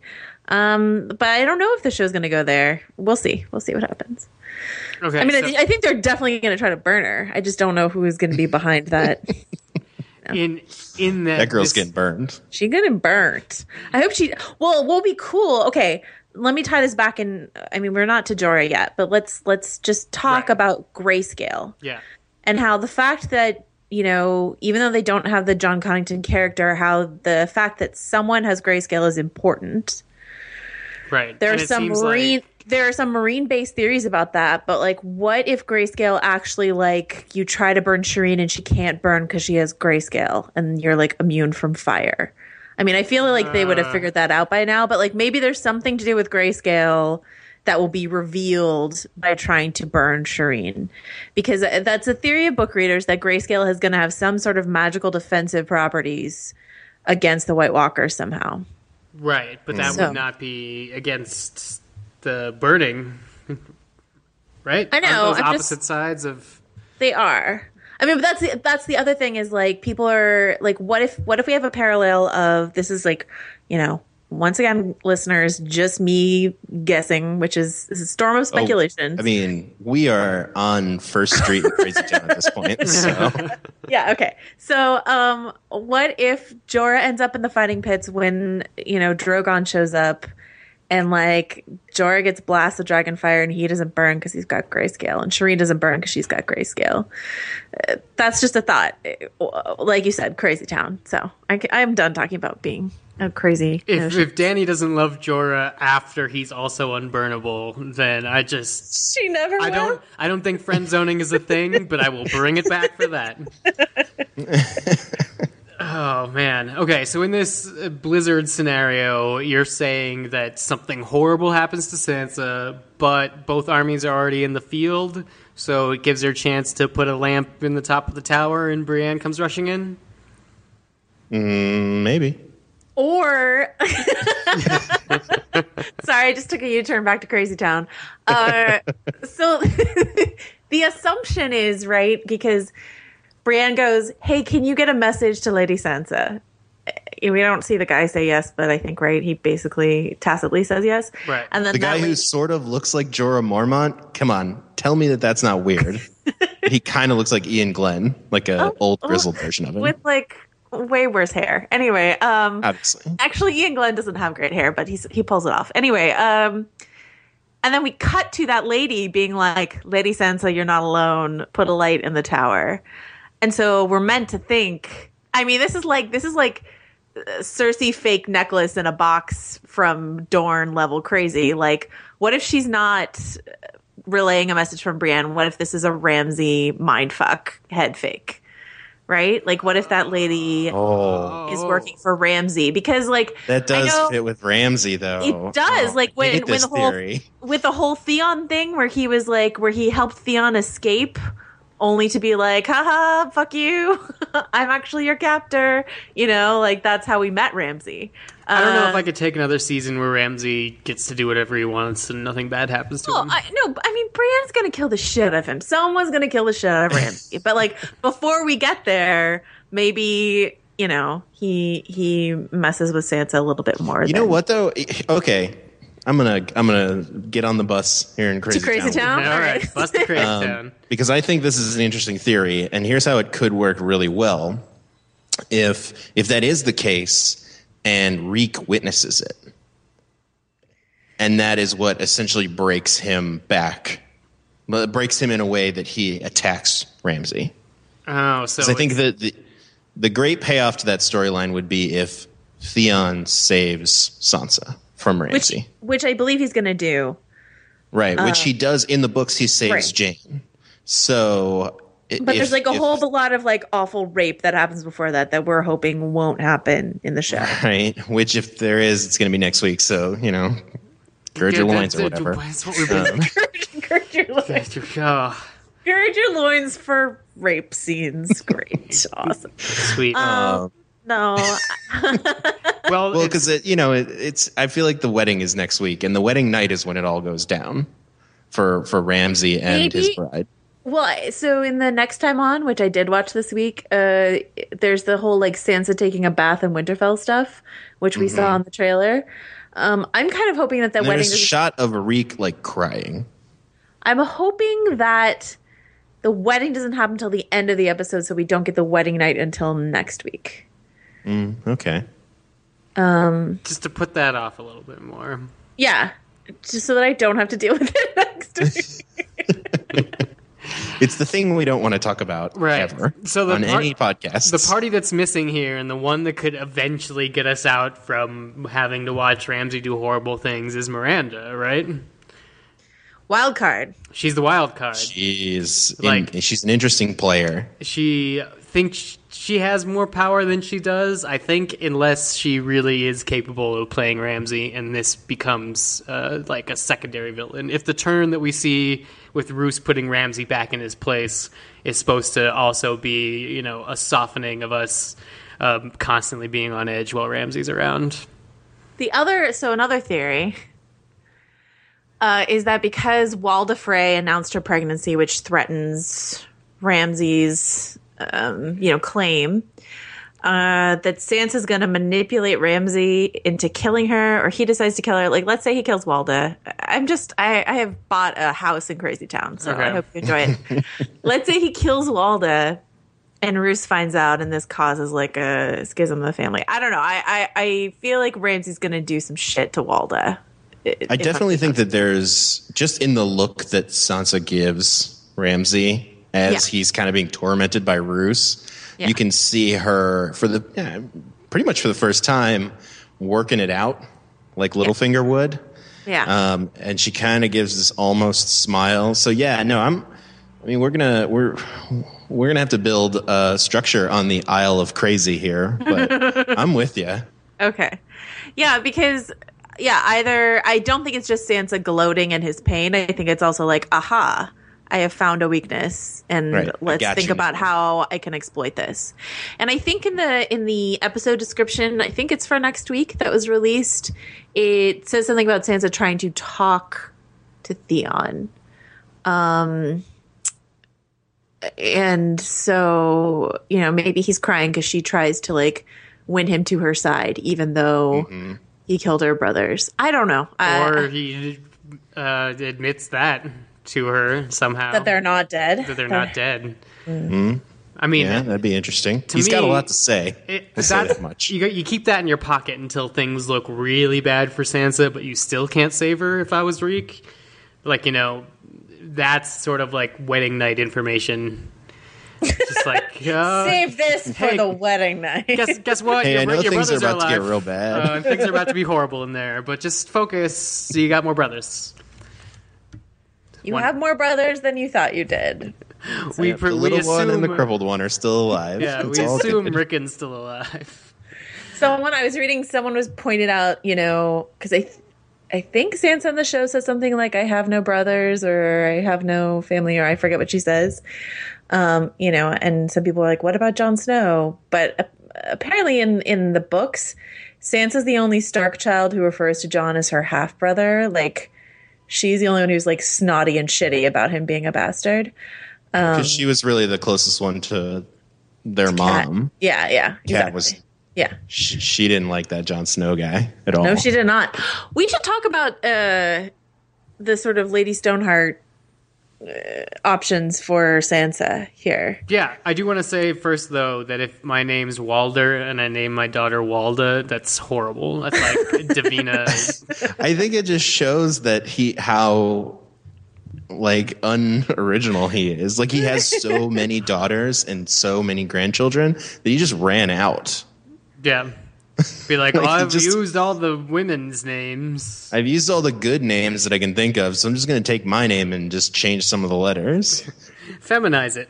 E: Um, but I don't know if the show's going to go there. We'll see. We'll see what happens.
C: Okay.
E: I mean,
C: so
E: I, th- I think they're definitely going to try to burn her. I just don't know who is going to be behind that.
C: in in that
F: That girl's
C: this-
F: getting burned.
E: She getting burnt. I hope she. Well, we'll be cool. Okay, let me tie this back in. I mean, we're not to Jorah yet, but let's let's just talk
C: Right.
E: about Grayscale
C: Yeah.
E: and how the fact that, you know, even though they don't have the John Connington character, how the fact that someone has Grayscale is important.
C: Right.
E: There
C: And
E: are
C: it
E: some
C: seems
E: marine.
C: like-
E: There are some marine-based theories about that, but like, what if Grayscale actually, like, you try to burn Shireen and she can't burn because she has Grayscale, and you're like immune from fire? I mean, I feel like they would have figured that out by now, but like maybe there's something to do with Grayscale that will be revealed by trying to burn Shireen, because that's a theory of book readers that Grayscale is going to have some sort of magical defensive properties against the White Walkers somehow.
C: Right, but that
E: So-
C: would not be against the burning, right?
E: I know,
C: Aren't those
E: I'm
C: opposite
E: just-
C: sides of.
E: They are. I mean, but that's the, that's the other thing is like people are like, what if what if we have a parallel of this is like, you know, once again, listeners, just me guessing, which is this is a storm of speculation.
F: Oh, I mean, we are on First Street in Crazy Town at this point. So
E: Yeah, okay. So, um, what if Jorah ends up in the fighting pits when, you know, Drogon shows up and, like, Jorah gets blasted with dragon fire and he doesn't burn because he's got Grayscale, and Shireen doesn't burn because she's got Grayscale? Uh, that's just a thought. Uh, Like you said, crazy town. So, I, I'm done talking about being a crazy
C: If
E: notion.
C: if Danny doesn't love Jorah after he's also unburnable, then I just
E: She never
C: I
E: will.
C: don't I don't think friend zoning is a thing, but I will bring it back for that. Oh man. Okay, so in this uh, Blizzard scenario, you're saying that something horrible happens to Sansa, but both armies are already in the field, so it gives her a chance to put a lamp in the top of the tower and Brienne comes rushing in?
F: mm, maybe.
E: Or, sorry, I just took a U-turn back to Crazy Town. Uh, so the assumption is, right, because Brienne goes, hey, can you get a message to Lady Sansa? We don't see the guy say yes, but I think, right, he basically tacitly says yes.
C: Right.
E: And then
F: The guy
E: that
F: who
E: lady-
F: sort of looks like Jorah Mormont. Come on, tell me that that's not weird. He kind of looks like Ian Glenn, like a old grizzled version of him.
E: with, like, way worse hair. Anyway, um...
F: Obviously.
E: Actually, Ian Glenn doesn't have great hair, but he's he pulls it off. Anyway, um, and then we cut to that lady being like, Lady Sansa, you're not alone. Put a light in the tower. And so we're meant to think, I mean, this is like, this is like uh, Cersei fake necklace in a box from Dorne level crazy. Like, what if she's not relaying a message from Brienne? What if this is a Ramsay mindfuck head fake? Right? Like, what if that lady
F: Oh,
E: is working for Ramsay? Because, like,
F: that
E: I
F: does
E: know
F: fit with Ramsay, though.
E: it does.
F: Oh,
E: like
F: I
E: when
F: hate
E: when
F: this
E: the whole
F: theory.
E: with the whole Theon thing, where he was like, where he helped Theon escape, only to be like, haha, fuck you, I'm actually your captor. You know, like that's how we met Ramsay.
C: I don't know if
E: Uh,
C: I could take another season where Ramsay gets to do whatever he wants and nothing bad happens to
E: Well,
C: him.
E: I, no, I mean, Brienne's gonna kill the shit out of him. Someone's gonna kill the shit out of Ramsay. But like before we get there, maybe you know he he messes with Sansa a little bit more.
F: You know what, though? Okay, I'm gonna I'm gonna get on the bus here in Crazy
E: To Crazy Town?
C: All
E: all
C: right,
E: right.
C: bust the crazy
F: Um,
C: town.
F: because I think this is an interesting theory, and here's how it could work really well. If if that is the case, and Reek witnesses it, and that is what essentially breaks him back, but it breaks him in a way that he attacks Ramsay.
C: Oh, so
F: So I think
C: it's-
F: that the the great payoff to that storyline would be if Theon saves Sansa from
E: which
F: Ramsay.
E: which I believe he's gonna do.
F: Right, which he does in the books. He saves
E: Right.
F: Jane. So, i-
E: But
F: if-
E: there's like a
F: if-
E: whole lot of like awful rape that happens before that that we're hoping won't happen in the show.
F: right. Which, if there is, it's going to be next week. So, you know, gird your
C: Yeah,
F: loins or
C: that's-
F: whatever.
C: That's what we've been.
E: Gird your loins.
C: Oh,
E: Gird your loins for rape scenes. Great, awesome.
C: sweet.
E: Um, no,
C: well,
F: Well,
C: it's-
F: because it, you know, it, it's. I feel like the wedding is next week, and the wedding night is when it all goes down for for Ramsay and his
E: Maybe-
F: bride.
E: well, so in the next time on, which I did watch this week, uh, there's the whole like Sansa taking a bath in Winterfell stuff, which we saw on the trailer. Um, I'm kind of hoping that the
F: There's
E: wedding.
F: a
E: Doesn't,
F: shot of Arik like crying.
E: I'm hoping that the wedding doesn't happen until the end of the episode, so we don't get the wedding night until next week.
F: Mm, okay.
E: Um,
C: Just to put that off a little bit more.
E: Yeah, just so that I don't have to deal with it next week.
F: It's the thing we don't want to talk about
C: Right.
F: ever
C: So the
F: on
C: part-
F: any podcast.
C: The party that's missing here, and the one that could eventually get us out from having to watch Ramsay do horrible things, is Miranda, right?
E: Wild card.
C: She's the wild card.
F: She's in-
C: Like-
F: she's an interesting player.
C: She thinks she has more power than she does, I think, unless she really is capable of playing Ramsay, and this becomes uh, like a secondary villain. If the turn that we see with Roose putting Ramsay back in his place is supposed to also be, you know, a softening of us um, constantly being on edge while Ramsay's around.
E: The other, so another theory uh, is that because Walda Frey announced her pregnancy, which threatens Ramsay's, um, you know, claim, uh, that Sansa's going to manipulate Ramsay into killing her, or he decides to kill her. Like, let's say he kills Walda. I'm just, I, I have bought a house in Crazy Town, so
C: Okay.
E: I hope you enjoy it. Let's say he kills Walda, and Roose finds out, and this causes like a schism in the family. I don't know. I, I, I feel like Ramsay's going to do some shit to Walda.
F: I definitely think that there's just in the look that Sansa gives Ramsay as
E: Yeah.
F: he's kind of being tormented by Roose,
E: Yeah.
F: you can see her for the yeah, pretty much for the first time working it out like Littlefinger would.
E: Yeah.
F: Um, and she kind of gives this almost smile. So yeah, no, I'm. I mean, we're gonna we're we're gonna have to build a structure on the Isle of Crazy here, but I'm with you.
E: Okay. Yeah, because yeah, either I don't think it's just Sansa gloating in his pain. I think it's also like, aha, I have found a weakness, and
F: Right, I
E: let's
F: got
E: think
F: you
E: about
F: now.
E: how I can exploit this. And I think in the in the episode description, I think it's for next week that was released, it says something about Sansa trying to talk to Theon. Um and so, you know, maybe he's crying because she tries to like win him to her side, even though
F: Mm-hmm.
E: he killed her brothers. I don't know. Uh,
C: Or he uh, admits that to her somehow.
E: that they're not dead.
C: that they're not dead. I mean,
F: Yeah, that'd be interesting.
C: To
F: He's got a
C: me,
F: lot to say.
C: It,
F: We'll say
C: that-
F: that much.
C: You, got- you keep that in your pocket until things look really bad for Sansa, but you still can't save her. If I was Reek, like, you know, that's sort of like wedding night information. Just like uh,
E: Save this for
C: hey,
E: the wedding night.
C: guess guess what?
F: Hey,
C: your,
F: I know
C: your
F: things are
C: brothers
F: about to get
C: alive.
F: real bad.
C: Uh, and things are about to be horrible in there, but just focus. So you got more brothers.
E: You
C: One-
E: have more brothers than you thought you did.
C: we
F: The
C: pre- we
F: little
C: assume,
F: one and the crippled one are still alive.
C: Yeah,
F: It's
C: we
F: all
C: assume
F: good.
C: Rickon's still alive.
E: Someone I was reading, someone was pointed out, you know, because I, th- I think Sansa on the show says something like, "I have no brothers," or "I have no family," or I forget what she says. Um, you know, and some people are like, "What about Jon Snow?" But uh, apparently, in in the books, Sansa's the only Stark child who refers to Jon as her half brother. Like, she's the only one who's like snotty and shitty about him being a bastard.
F: Because she was really the closest one to their
E: Cat.
F: mom.
E: Yeah, yeah,
F: Cat
E: exactly.
F: was.
E: Yeah.
F: She, she didn't like that Jon Snow guy at all.
E: No, she did not. We should talk about uh, the sort of Lady Stoneheart uh, options for Sansa here.
C: Yeah, I do want to say first though that if my name's Walder and I name my daughter Walda, that's horrible. That's like Davina.
F: I think it just shows that he how like unoriginal he is. Like he has so many daughters and so many grandchildren that he just ran out.
C: Yeah. Be like,
F: Like,
C: well,
F: he
C: I've
F: just-
C: used all the women's names.
F: I've used all the good names that I can think of, so I'm just going to take my name and just change some of the letters.
C: Feminize it.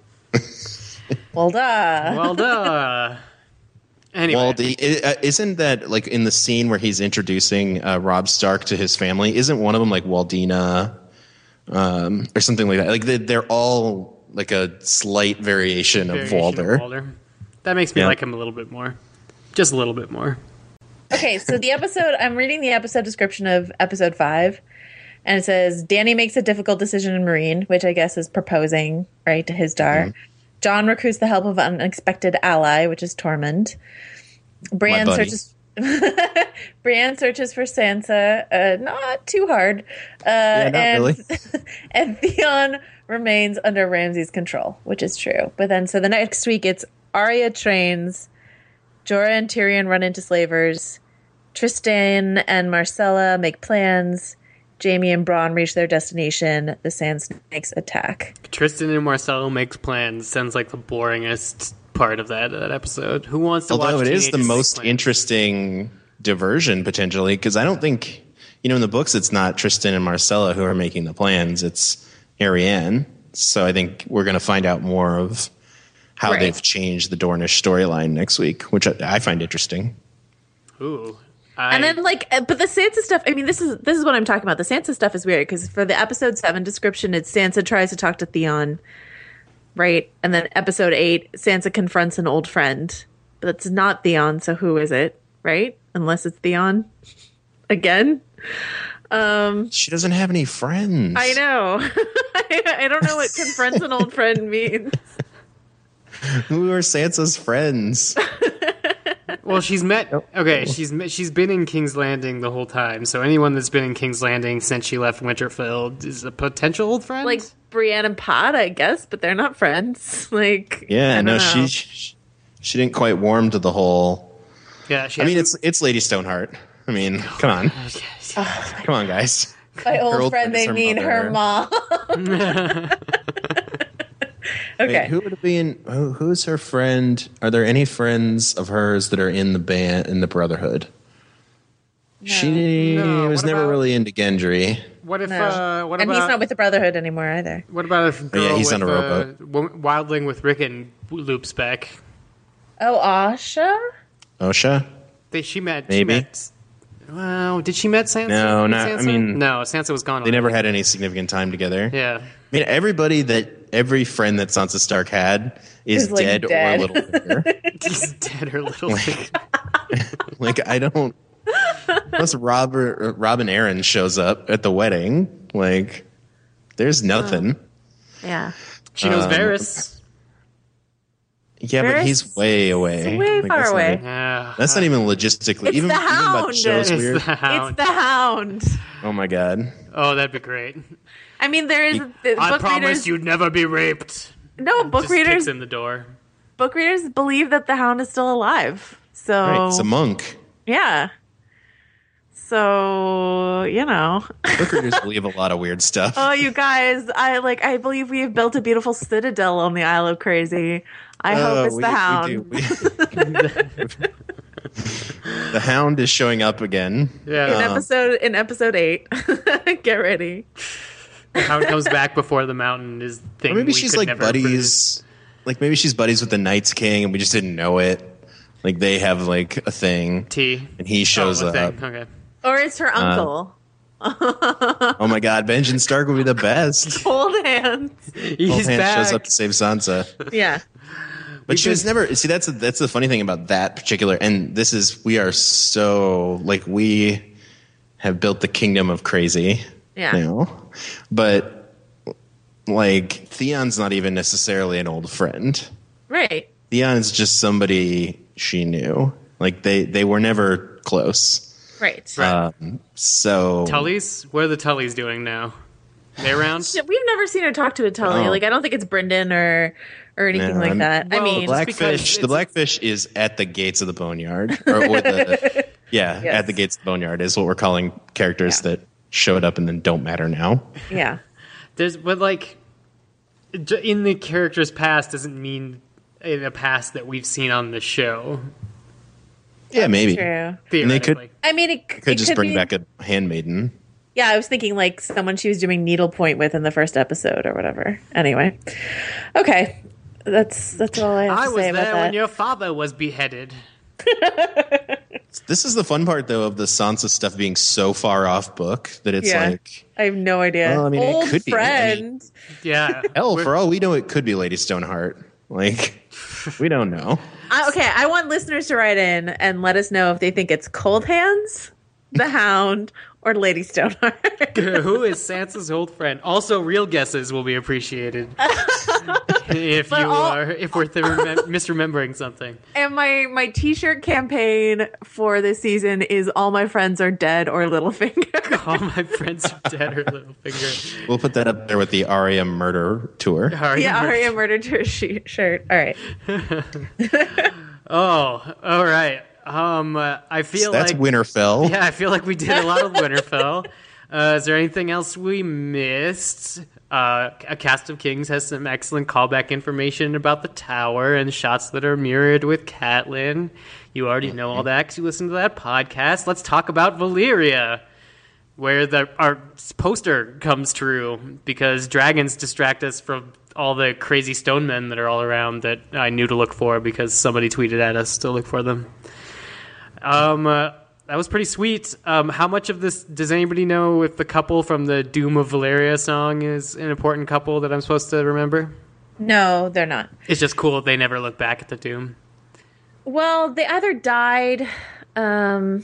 E: Well, duh.
C: Well, duh. Anyway.
F: Well, the, i- uh, isn't that like in the scene where he's introducing uh, Robb Stark to his family? Isn't one of them like Waldina um, or something like that? Like they, they're all like a slight variation of
C: variation
F: Walder.
C: of Walder. That makes me
F: Yeah.
C: like him a little bit more. Just a little bit more.
E: Okay, so the episode, I'm reading the episode description of episode five, and it says Danny makes a difficult decision in Marine, which I guess is proposing, right, to his dar. John recruits the help of an unexpected ally, which is Tormund. Bran
F: My buddy.
E: searches. Brienne searches for Sansa, uh, not too hard. Uh,
F: Yeah, not
E: and,
F: really.
E: and Theon remains under Ramsay's control, which is true. But then, so the next week, it's Arya trains, Jorah and Tyrion run into slavers, Tristan and Marcella make plans, Jaime and Bronn reach their destination, the Sand Snakes attack.
C: Tristan and Marcelo makes plans. Sounds like the boringest part of that that episode. Who wants to
F: Although
C: watch
F: it is the
C: teenagers make
F: most
C: plans?
F: interesting diversion potentially, because I don't think, you know, in the books it's not Tristan and Marcella who are making the plans. It's Arianne. So I think we're going to find out more of how
E: Right.
F: they've changed the Dornish storyline next week, which I, I find interesting.
C: Ooh. I,
E: And then, like, uh, but the Sansa stuff. I mean, this is this is what I'm talking about. The Sansa stuff is weird because for the episode seven description, it's Sansa tries to talk to Theon, right? And then episode eight, Sansa confronts an old friend, but it's not Theon. So who is it, right? Unless it's Theon again. Um,
F: She doesn't have any friends.
E: I know. I, I don't know what confronts an old friend means.
F: Who are Sansa's friends?
C: well, she's met. Okay, she's met, she's been in King's Landing the whole time. So anyone that's been in King's Landing since she left Winterfell is a potential old friend.
E: Like Brienne and Pod, I guess, but they're not friends. Like, I
F: Yeah,
E: don't
F: no,
E: know.
F: she she she didn't quite warm to the whole.
C: yeah, she
F: I mean,
C: hasn't-
F: it's it's Lady Stoneheart. I mean, come on, come on, guys.
E: By old,
F: Her old
E: friend,
F: friend is
E: they
F: her
E: mean her mom. Okay.
F: Wait, who would it be in? Who, who's her friend? Are there any friends of hers that are in the band in the Brotherhood? She
C: No,
F: was
C: what
F: never
C: about-
F: really into Gendry.
C: what if?
E: No.
C: Uh, what
E: and
C: about?
E: he's not with the Brotherhood anymore either.
C: what about if?
F: Oh, yeah,
C: girl
F: he's
C: with,
F: on a
C: uh,
F: rowboat.
C: wo- Wildling with Rickon loops back.
E: Oh, Asha?
F: Osha?
C: They she met.
F: Maybe.
C: She met, well, did she met Sansa?
F: No,
C: With
F: not- I
C: Sansa?
F: mean,
C: no. Sansa was gone.
F: They never had any significant time together.
C: Yeah.
F: I mean, everybody that every friend that Sansa Stark had is
E: Is, like,
F: dead,
E: dead.
F: or Littlefinger.
C: He's dead or little.
F: Like I don't. Unless Robert Robin Aaron shows up at the wedding, like there's nothing.
E: Yeah.
C: She knows
F: Um,
C: Varys.
F: Yeah, but
E: Varys
F: he's way away.
E: is way
F: Like,
E: far
F: that's not
E: away.
F: even-
C: Yeah.
F: That's not even logistically.
E: It's
F: even,
E: the
F: even about
E: Hound.
F: the show is
C: It's
F: weird.
C: the Hound.
E: It's the Hound.
F: Oh my god.
C: Oh, that'd be great.
E: I mean, there is the
C: I
E: book
C: promise
E: readers.
C: you'd never be raped.
E: No, book
C: Just
E: readers.
C: kicks in the door.
E: Book readers believe that the Hound is still alive. So
F: Right, it's a monk.
E: yeah. So you know.
F: Book readers believe a lot of weird stuff.
E: Oh, you guys! I like. I believe we have built a beautiful citadel on the Isle of Crazy. I
F: Oh,
E: hope it's
F: we-
E: the
F: we
E: Hound.
F: do. We- the Hound is showing up again.
C: Yeah.
E: In episode in episode eight. Get ready.
C: The Hound comes back before the mountain is thing.
F: Or maybe
C: we
F: she's
C: could
F: like
C: never
F: buddies.
C: produce.
F: Like maybe she's buddies with the Night's King, and we just didn't know it. Like they have like a thing,
C: T.
F: and he shows
C: oh, a
F: up.
C: thing. Okay.
E: Or it's her uncle.
F: Oh my god, Benjen Stark would be the best.
E: Hold hands.
C: He's
F: Old Hand
C: back.
F: shows up to save Sansa.
E: Yeah.
F: But she was never. See, that's that's the funny thing about that particular. And this is we are so like we have built the kingdom of crazy.
E: Yeah.
F: Now, but like Theon's not even necessarily an old friend.
E: Right.
F: Theon's just somebody she knew. Like they they were never close.
E: Right.
F: Um, so
C: Tullys? What are the Tullys doing now? They around?
E: Shit, we've never seen her talk to a Tully.
F: Oh.
E: Like I don't think it's Brendan or or anything
F: Yeah,
E: like
F: I'm-
E: that. I
C: Well,
E: mean,
C: the
F: Blackfish.
C: because
F: The Blackfish is at the gates of the boneyard, or, or the yeah,
E: Yes.
F: at the gates of the boneyard is what we're calling characters
E: Yeah.
F: that showed up and then don't matter now.
E: yeah.
C: There's, but like, j- in the character's past doesn't mean in a past that we've seen on the show.
F: Yeah, maybe
E: True.
F: And they could-
C: Theoretically.
E: I mean, it
F: could
E: it
F: just
E: could
F: bring
E: be,
F: back a handmaiden.
E: Yeah, I was thinking like someone she was doing needlepoint with in the first episode or whatever. Anyway, okay, that's that's all I have
C: I
E: to
C: was
E: say
C: there
E: about
C: when
E: that.
C: your father was beheaded.
F: This is the fun part, though, of the Sansa stuff being so far off book that it's
E: Yeah.
F: like,
E: I have no idea.
F: Well, I mean, it
E: Old
F: could be. I
E: friend.
C: Yeah.
F: hell,
C: We're-
F: for all we know, it could be Lady Stoneheart. Like, we don't know.
E: I, okay, I want listeners to write in and let us know if they think it's Cold Hands, the Hound, or Lady Stoneheart.
C: Who is Sansa's old friend? Also, real guesses will be appreciated. if you
E: all-
C: are, if we're th- remem- misremembering something.
E: And my my T-shirt campaign for this season is "All my friends are dead" or Littlefinger.
C: All my friends are dead or Littlefinger.
F: We'll put that up there with the Arya murder tour.
C: Arya
E: Yeah,
C: Mur-
E: Arya murdered her sh- shirt. All right.
C: Oh, all right. Um, uh, I feel
F: That's
C: like
F: Winterfell.
C: yeah, I feel like we did a lot of Winterfell. Uh, is there anything else we missed? Uh, A Cast of Kings has some excellent callback information about the tower and shots that are mirrored with Catelyn. You already know all that because you listened to that podcast. Let's talk about Valyria, where the our poster comes true because dragons distract us from all the crazy stone men that are all around that I knew to look for because somebody tweeted at us to look for them. Um, uh, that was pretty sweet. Um, how much of this does anybody know if the couple from the Doom of Valyria song is an important couple that I'm supposed to remember?
E: No, they're not.
C: It's just cool that they never look back at the Doom.
E: Well, they either died. Um,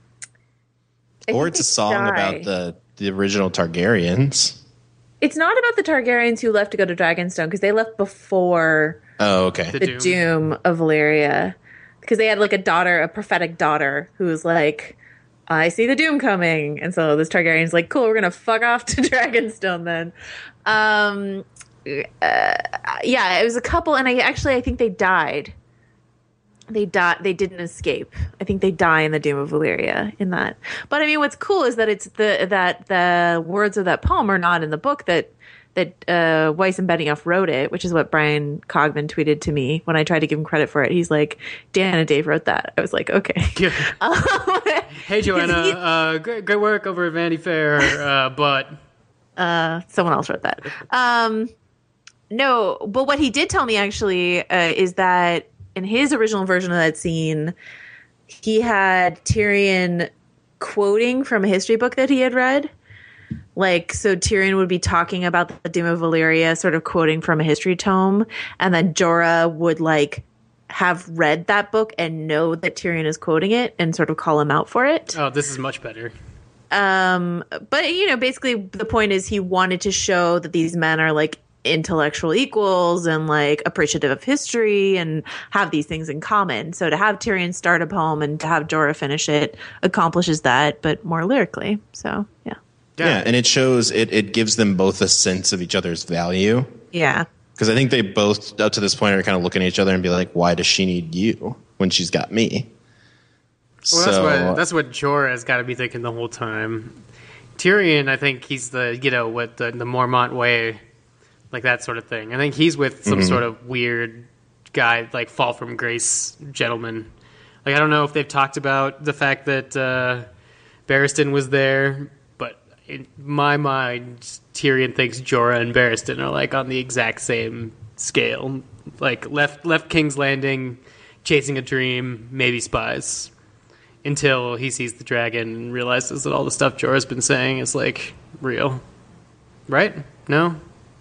E: I
F: Or
E: think
F: it's a
E: they
F: song
E: die.
F: about the, the original Targaryens.
E: It's not about the Targaryens who left to go to Dragonstone because they left before
F: Oh, okay.
C: The
E: the
C: Doom.
E: Doom of Valyria. Because they had like a daughter, a prophetic daughter, who was like, I see the Doom coming. And so this Targaryen's like, cool, we're going to fuck off to Dragonstone then. Um, uh, yeah, it was a couple. And I actually, I think they died. They died. They didn't escape. I think they die in the Doom of Valyria in that. But I mean, what's cool is that it's the that the words of that poem are not in the book that that uh, Weiss and Benioff wrote it, which is what Brian Cogman tweeted to me when I tried to give him credit for it. He's like, Dan and Dave wrote that. I was like, okay.
C: Hey, Joanna,
E: he-
C: uh, great, great work over at Vanity Fair, uh, but
E: Uh, someone else wrote that. Um, no, but what he did tell me actually uh, is that in his original version of that scene, he had Tyrion quoting from a history book that he had read. Like, so Tyrion would be talking about the Doom of Valyria, sort of quoting from a history tome, and then Jorah would like have read that book and know that Tyrion is quoting it and sort of call him out for it.
C: oh, this is much better.
E: Um, but you know, basically the point is he wanted to show that these men are like intellectual equals and like appreciative of history and have these things in common. So to have Tyrion start a poem and to have Jorah finish it accomplishes that, but more lyrically. So yeah.
F: Yeah, and it shows, it, it gives them both a sense of each other's value.
E: Yeah.
F: Because I think they both, up to this point, are kind of looking at each other and be like, why does she need you when she's got me?
C: Well,
F: so,
C: that's what that's what Jorah's got to be thinking the whole time. Tyrion, I think he's the you know what the the Mormont way, like that sort of thing. I think he's with some
F: Mm-hmm.
C: sort of weird guy, like fall from grace gentleman. Like I don't know if they've talked about the fact that uh, Barristan was there, but in my mind, Tyrion thinks Jorah and Barristan are like on the exact same scale. Like left left King's Landing, chasing a dream, maybe spies. Until he sees the dragon and realizes that all the stuff Jorah's been saying is like real, right? No,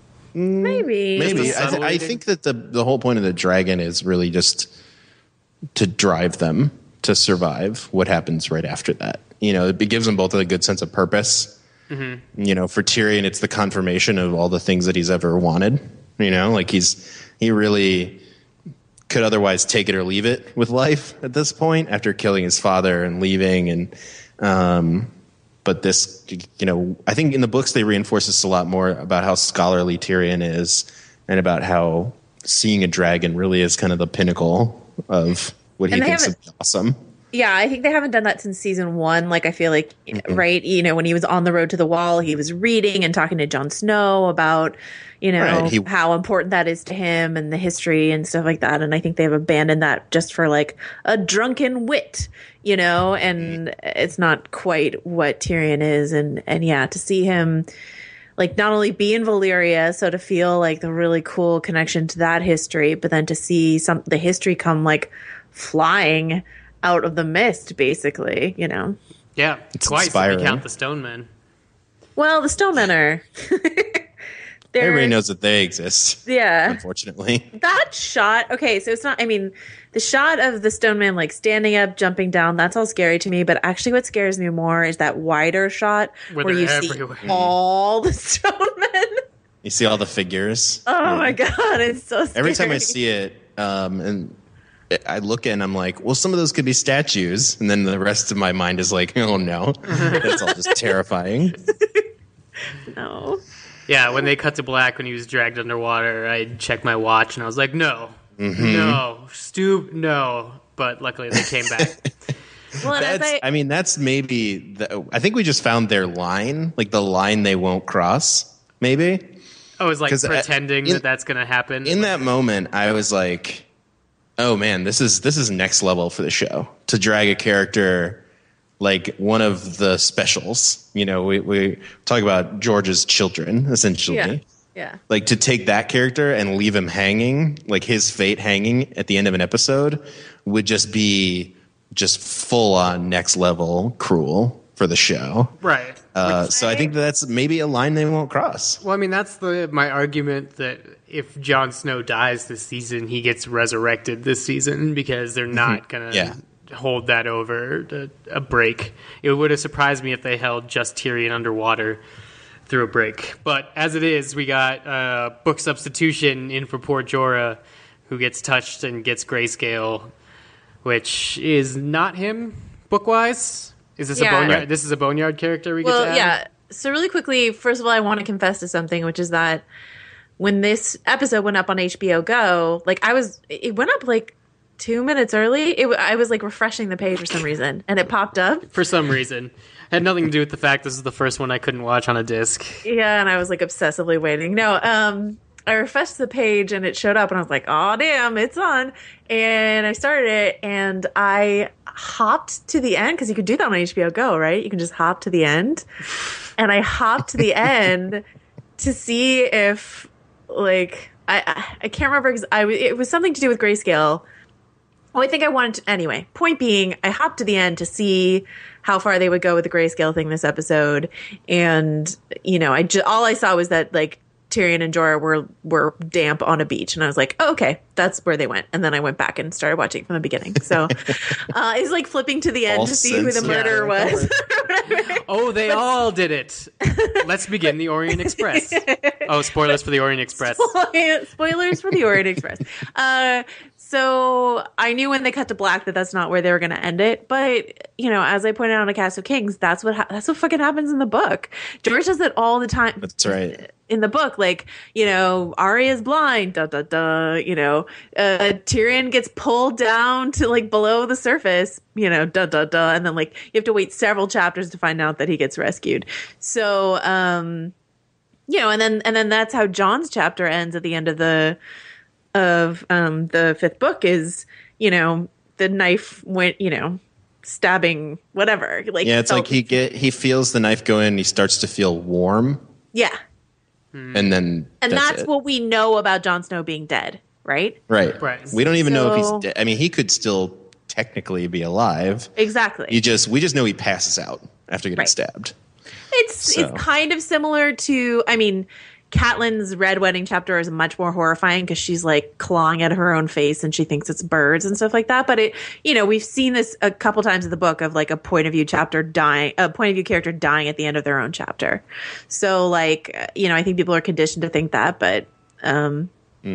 E: Maybe.
F: maybe.
C: Just a
F: I, th-
C: subtle
F: I
C: reading.
F: think that the, the whole point of the dragon is really just to drive them to survive what happens right after that. You know, it gives them both a good sense of purpose. Mm-hmm. You know, for Tyrion, it's the confirmation of all the things that he's ever wanted. You know, like he's he really could otherwise take it or leave it with life at this point after killing his father and leaving. And um, but this, you know, I think in the books they reinforce this a lot more about how scholarly Tyrion is and about how seeing a dragon really is kind of the pinnacle of what he
E: And they
F: thinks is
E: haven't-
F: awesome.
E: Yeah, I think they haven't done that since season one. Like, I feel like, right, you know, when he was on the road to the wall, he was reading and talking to Jon Snow about, you know,
F: Right, he-
E: how important that is to him and the history and stuff like that. And I think they've abandoned that just for like a drunken wit, you know, and it's not quite what Tyrion is. And, and yeah, to see him like not only be in Valyria, so to feel like the really cool connection to that history, but then to see some the history come like flying out of the mist, basically, you know.
C: yeah,
F: It's
C: twice
F: inspiring.
C: if you count the Stonemen.
E: Well, the Stonemen are They're-
F: Everybody knows that they exist.
E: Yeah.
F: Unfortunately.
E: That shot, okay, so it's not, I mean, the shot of the stone man like standing up, jumping down, that's all scary to me. But actually, what scares me more is that wider shot
C: Where
E: where, you
C: they're
E: see
C: everywhere.
E: all the stone men.
F: You see all the figures.
E: Oh my God, it's so scary.
F: Every time I see it, um, and I look at it and I'm like, well, some of those could be statues. And then the rest of my mind is like, oh no, that's all just terrifying.
E: No.
C: Yeah, when they cut to black when he was dragged underwater, I checked my watch and I was like, no, no, stoop, no. But luckily they came back.
E: Well, and as
F: That's,
E: I,
F: I mean, that's maybe, the, I think we just found their line, like the line they won't cross, maybe.
C: I was like
F: 'Cause, uh,
C: pretending
F: in-
C: that that's going to happen.
F: In that moment, I was like, oh man, this is this is next level for the show. To drag a character like one of the specials. You know, we, we talk about George's children, essentially.
E: yeah, yeah.
F: Like to take that character and leave him hanging, like his fate hanging at the end of an episode, would just be just full on next level cruel for the show.
C: Right.
F: Uh, so I think that's maybe a line they won't cross.
C: Well, I mean, that's the my argument that if Jon Snow dies this season, he gets resurrected this season because they're not going to
F: Yeah.
C: hold that over to a break. It would have surprised me if they held just Tyrion underwater through a break. But as it is, we got uh, book substitution in for poor Jorah, who gets touched and gets grayscale, which is not him book-wise. Is this
E: Yeah.
C: a boneyard?
F: Right.
C: This is a boneyard character we get
E: Well,
C: to add?
E: yeah. So really quickly, first of all, I want to confess to something, which is that when this episode went up on H B O Go, like I was, it went up like two minutes early. It, I was like refreshing the page for some reason, and it popped up.
C: For some reason. Had nothing to do with the fact this is the first one I couldn't watch on a disc.
E: Yeah, and I was like obsessively waiting. No, um, I refreshed the page and it showed up, and I was like, "Oh damn, it's on!" And I started it, and I hopped to the end because you could do that on H B O Go, right? You can just hop to the end, and I hopped to the end to see if, like, I I, I can't remember because I it was something to do with grayscale. Oh, I think I wanted to, anyway. Point being, I hopped to the end to see how far they would go with the grayscale thing this episode, and you know, I ju- all I saw was that like Tyrion and Jorah were were damp on a beach, and I was like, oh, okay, that's where they went. And then I went back and started watching from the beginning. So uh, it's like flipping to the end
F: All
E: to see who the
F: sense of
E: murderer was.
C: Oh, they all did it. Let's begin the Orient Express. Oh, spoilers for the Orient Express.
E: Spoilers for the Orient Express. Uh, so I knew when they cut to black that that's not where they were going to end it. But you know, as I pointed out on A Cast of Kings, that's what ha- that's what fucking happens in the book. George does it all the time.
F: That's right.
E: In the book, like, you know, Arya's blind, da da da, you know, uh, Tyrion gets pulled down to like below the surface, you know, da da da, and then like you have to wait several chapters to find out that he gets rescued. So, um, you know, and then and then that's how Jon's chapter ends at the end of the of um the fifth book is, you know, the knife went, you know, stabbing whatever. Like,
F: Yeah, it's
E: felt-
F: like he get he feels the knife go in, he starts to feel warm,
E: yeah.
F: and then
E: And
F: that's,
E: that's
F: it.
E: what we know about Jon Snow being dead, right?
F: Right.
C: Right.
F: We don't even know if
E: So-
F: he's dead. I mean, he could still technically be alive.
E: Exactly.
F: You just we just know he passes out after getting
E: Right.
F: stabbed.
E: It's
F: So.
E: it's kind of similar to, I mean, Catelyn's Red Wedding chapter is much more horrifying because she's like clawing at her own face and she thinks it's birds and stuff like that. But it, you know, we've seen this a couple times in the book of like a point of view chapter dying, a point of view character dying at the end of their own chapter. So like, you know, I think people are conditioned to think that, but um,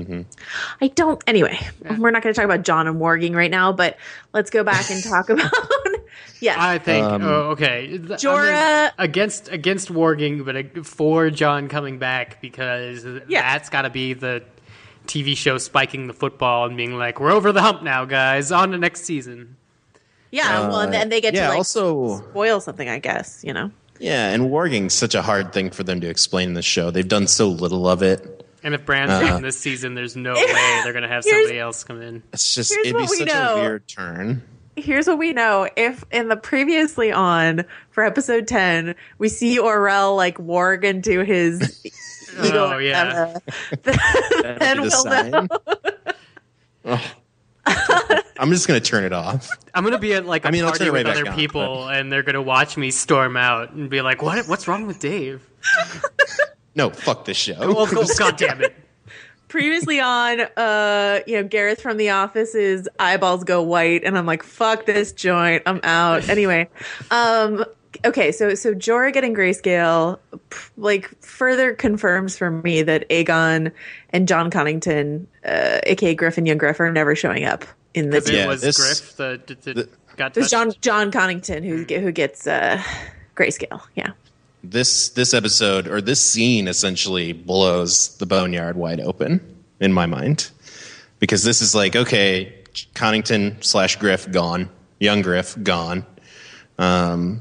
E: I don't. Anyway, we're not going to talk about Jon and warging right now, but let's go back and talk about. Yes.
C: I think.
F: Um,
C: oh, okay. Th- I'm
E: Jorah-
C: in- against against warging, but uh, for John coming back because
E: Yeah.
C: that's got to be the T V show spiking the football and being like, "We're over the hump now, guys. On to next season."
E: yeah. Well, and then they get
F: yeah,
E: to like
F: also
E: spoil something, I guess. You know.
F: yeah, and warging's such a hard thing for them to explain in the show. They've done so little of it.
C: And if Bran's
F: Uh-huh.
C: in this season, there's no way they're gonna have
E: Here's-
C: somebody else come in.
F: It's just
E: Here's
F: it'd be
E: what we
F: such
E: know.
F: a weird turn.
E: Here's what we know. If in the previously on for episode ten, we see Orell like warg into his eagle,
C: Oh, yeah.
E: then
F: That'd be
E: we'll
F: the
E: know.
F: sign. Oh. I'm just gonna turn it off.
C: I'm gonna be at like a
F: I mean, I'll
C: party
F: turn it
C: with
F: right
C: other
F: back on,
C: people, and they're gonna watch me storm out and be like, "What? What's wrong with Dave?"
F: No, fuck this show.
C: Oh, oh, God damn it.
E: Previously on, uh, you know, Gareth from The Office's eyeballs go white, and I'm like, fuck this joint, I'm out. Anyway, um, okay, so so Jorah getting grayscale, like, further confirms for me that Aegon and John Connington, uh, aka Griff and young Griff, are never showing up in the.
C: Because it
F: Yeah,
C: was
F: this-
C: Griff that that- that
F: the-
C: got
E: It's
C: touched.
E: John John Connington who who gets uh, grayscale. Yeah.
F: This this episode or this scene essentially blows the boneyard wide open in my mind, because this is like, okay, Connington slash Griff gone, young Griff gone. Um,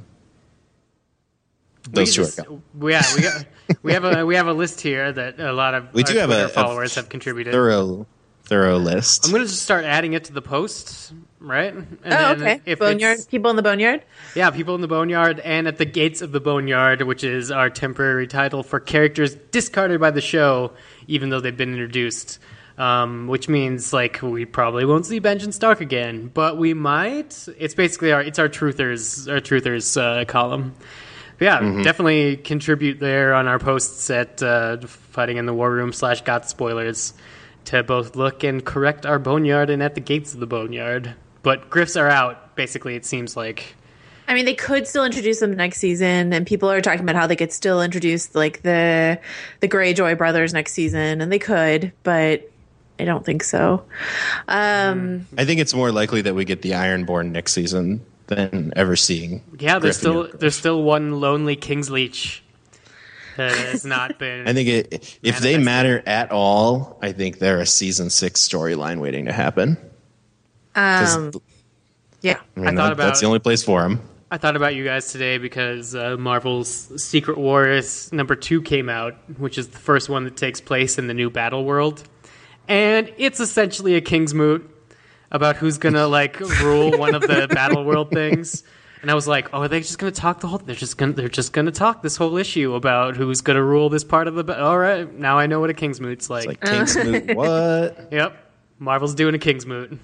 F: those two
C: We just-
F: are gone.
C: Yeah, we got, we have a we have a list here that a lot of
F: We
C: our
F: do have
C: Twitter
F: a,
C: followers
F: a
C: have contributed.
F: thorough thorough list.
C: I'm gonna just start adding it to the posts, right? And
E: Oh,
C: then
E: okay.
C: if
E: Boneyard
C: it's-
E: people in the boneyard.
C: Yeah, people in the boneyard and at the gates of the boneyard, which is our temporary title for characters discarded by the show, even though they've been introduced. Um, which means like we probably won't see Benjen Stark again, but we might. It's basically our it's our truthers our truthers uh, column. But yeah,
F: Mm-hmm.
C: definitely contribute there on our posts at uh, Fighting in the War Room slash Got Spoilers to both look and correct our boneyard and at the gates of the boneyard. But Griffs are out. Basically, it seems like.
E: I mean, they could still introduce them next season, and people are talking about how they could still introduce like the the Greyjoy brothers next season, and they could, but I don't think so. Um,
F: I think it's more likely that we get the Ironborn next season than ever seeing.
C: Yeah, there's
F: Griff and
C: still
F: young Griff.
C: there's still one lonely King's Leech that has not been.
F: I think it, if they
C: Manifested.
F: matter at all, I think they're a season six storyline waiting to happen. 'Cause,
E: um, yeah.
F: I mean,
C: I thought
F: that- that's
C: about-
F: the only place for them.
C: I thought about you guys today because uh, Marvel's Secret Wars number two came out, which is the first one that takes place in the new battle world, and it's essentially a King's Moot about who's gonna like rule one of the battle world things. And I was like, oh, are they just gonna talk the whole? They're just gonna they're just gonna talk this whole issue about who's gonna rule this part of the. Ba- All right, now I know what a King's Moot's like.
F: It's like King's Moot, what?
C: Yep, Marvel's doing a King's Moot.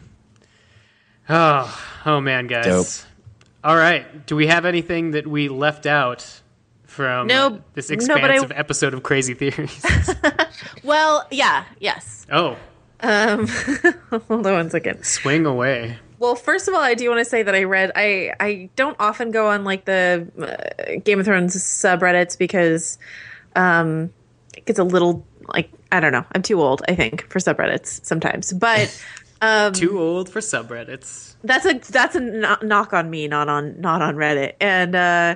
C: Oh, oh man, guys.
F: Dope.
C: All right, do we have anything that we left out from
E: No,
C: this
E: no, but I-
C: expansive episode of Crazy Theories?
E: Well, yeah, yes.
C: Oh,
E: Um, hold on one second.
C: swing away.
E: Well, first of all, I do want to say that I read. I I don't often go on like the uh, Game of Thrones subreddits because um, it gets a little like I don't know. I'm too old, I think, for subreddits sometimes. But um,
C: Too old for subreddits.
E: that's a that's a kno- knock on me, not on not on Reddit. And uh,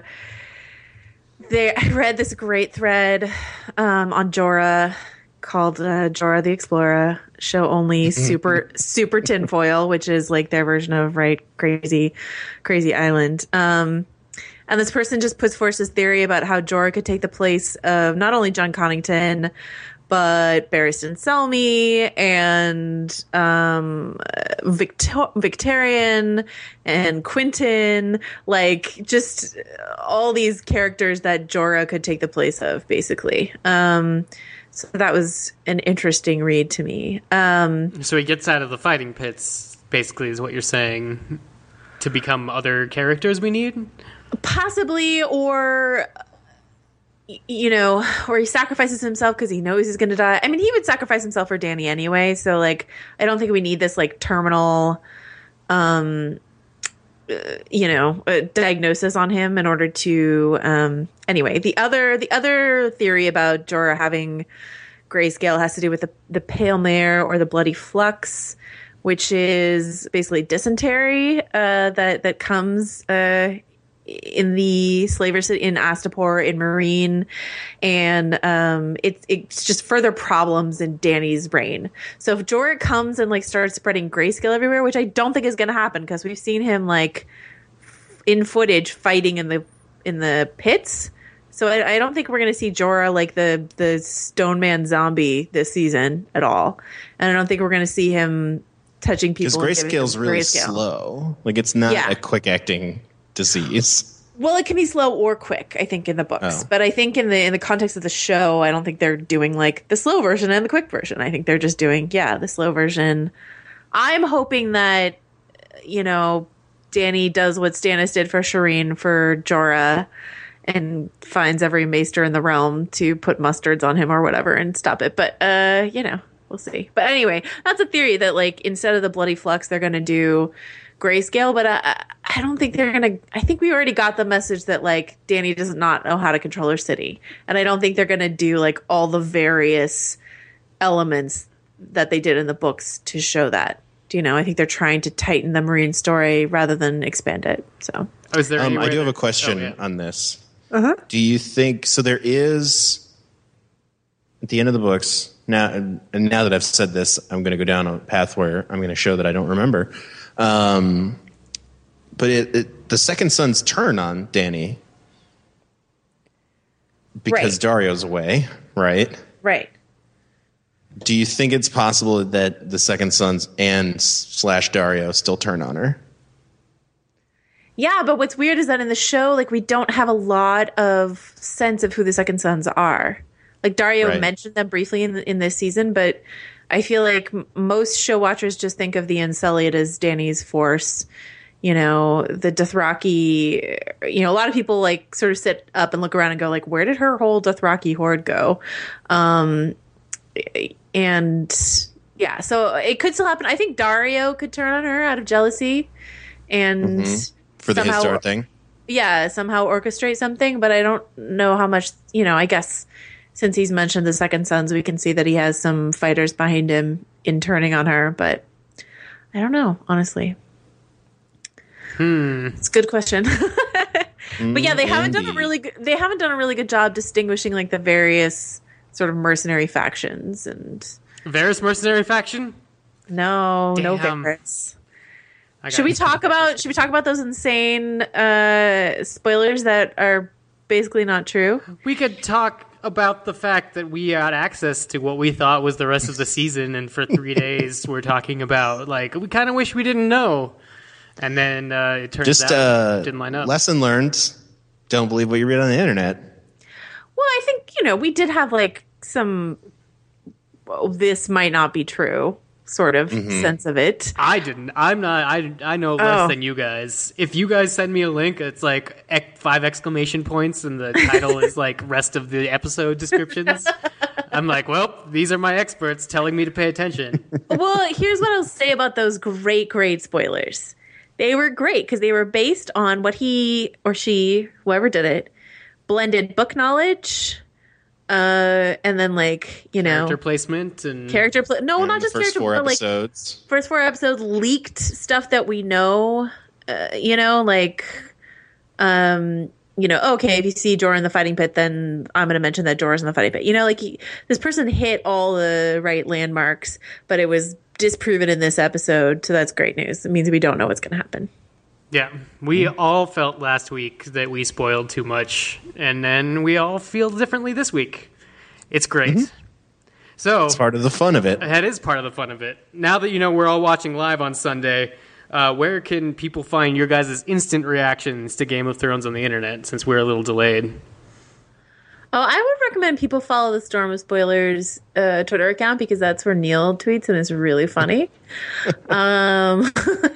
E: they I read this great thread um, on Jorah called uh, Jorah the Explorer. Show only super super tinfoil, which is like their version of right crazy crazy island. Um, and this person just puts forth this theory about how Jorah could take the place of not only John Connington, but Barristan Selmy and um, Victor- Victorian and Quentin, like just all these characters that Jorah could take the place of, basically. Um, so that was an interesting read to me. Um,
C: So he gets out of the fighting pits, basically, is what you're saying, to become other characters we need?
E: possibly, or y- you know, or he sacrifices himself because he knows he's going to die. I mean, he would sacrifice himself for Dany anyway. So, like, I don't think we need this like terminal, um, uh, you know, uh, diagnosis on him in order to. Um, anyway, the other the other theory about Jorah having grayscale has to do with the the pale mare or the bloody flux, which is basically dysentery uh, that that comes uh, in the slavers in Astapor in Marine, and um, it's it's just further problems in Dany's brain. So if Jorah comes and like starts spreading grayscale everywhere, which I don't think is going to happen because we've seen him like in footage fighting in the in the pits. So I, I don't think we're going to see Jorah like the the Stone Man zombie this season at all, and I don't think we're going to see him touching
F: Because
E: people. and giving
F: grayscale's
E: them
F: really
E: grayscale.
F: slow. Like, it's not
E: Yeah.
F: a quick acting disease.
E: Well, it can be slow or quick, I think, in the books.
F: Oh.
E: But I think in the in the context of the show, I don't think they're doing like the slow version and the quick version. I think they're just doing, yeah, the slow version. I'm hoping that, you know, Dany does what Stannis did for Shireen for Jorah, and finds every maester in the realm to put mustards on him or whatever and stop it. But, uh, you know, we'll see. But anyway, that's a theory that, like, instead of the bloody flux, they're going to do grayscale. But I, I don't think they're going to... I think we already got the message that, like, Dany does not know how to control her city. And I don't think they're going to do, like, all the various elements that they did in the books to show that. Do you know? I think they're trying to tighten the Marine story rather than expand it. So,
C: oh, is there
F: um, I do have
C: that,
F: a question
C: oh, yeah.
F: on this.
E: Uh-huh.
F: Do you think so? There is at the end of the books now, and now that I've said this, I'm going to go down a path where I'm going to show that I don't remember. Um, but it, it, the second son's turn on Dany because
E: Right.
F: Dario's away, right?
E: Right.
F: Do you think it's possible that the second sons and slash Dario still turn on her?
E: Yeah, but what's weird is that in the show, like, we don't have a lot of sense of who the second sons are. Like, Dario
F: Right.
E: mentioned them briefly in, in this season, but I feel like m- most show watchers just think of the Unsullied as Dany's force. You know, the Dothraki, you know, a lot of people, like, sort of sit up and look around and go, like, where did her whole Dothraki horde go? Um, and, yeah, so it could still happen. I think Dario could turn on her out of jealousy and...
F: Mm-hmm. For the
E: somehow-
F: Histar thing?
E: yeah, somehow orchestrate something, but I don't know how much, you know, I guess since he's mentioned the second sons, we can see that he has some fighters behind him in turning on her, but I don't know, honestly.
C: Hmm.
E: It's a good question. But yeah, they haven't done a
F: Indeed.
E: really good, they haven't done a really good job distinguishing like the various sort of mercenary factions and
C: Varys mercenary faction?
E: no, no
C: Damn.
E: Varys.
C: I
E: Should we
C: got-
E: talk about should we talk about those insane uh spoilers that are basically not true?
C: We could talk about the fact that we had access to what we thought was the rest of the season, and for three days we're talking about, like, we kind of wish we didn't know. And then uh, it turns
F: Just
C: out
F: uh,
C: it didn't line up.
F: lesson learned. Don't believe what you read on the internet.
E: Well, I think, you know, we did have like some well, this might not be true sort of sense of it.
C: I didn't. I'm not. I I know less
E: Oh.
C: than you guys. If you guys send me a link, it's like ec- five exclamation points, and the title is like rest of the episode descriptions. I'm like, well, these are my experts telling me to pay attention.
E: Well, here's what I'll say about those great, great spoilers. They were great because they were based on what he or she, whoever did it, blended book knowledge, uh, and then like you know
C: Character placement and
E: character pla- no,
F: And
E: not
F: the
E: just
F: first
E: character,
F: four
E: but like
F: episodes.
E: first four episodes leaked stuff that we know. Uh, you know, like um. You know, okay, if you see Jorah in the fighting pit, then I'm going to mention that Jorah's in the fighting pit. You know, like he, this person hit all the right landmarks, but it was disproven in this episode, so that's great news. It means we don't know what's going to happen.
C: Yeah, we all felt last week that we spoiled too much, and then we all feel differently this week. It's great. So
F: It's part of the fun of it.
C: that is part of the fun of it. Now that you know we're all watching live on Sunday, uh, where can people find your guys' instant reactions to Game of Thrones on the internet, since we're a little delayed?
E: Oh, I would recommend people follow the Storm of Spoilers uh, Twitter account because that's where Neil tweets and it's really funny. um,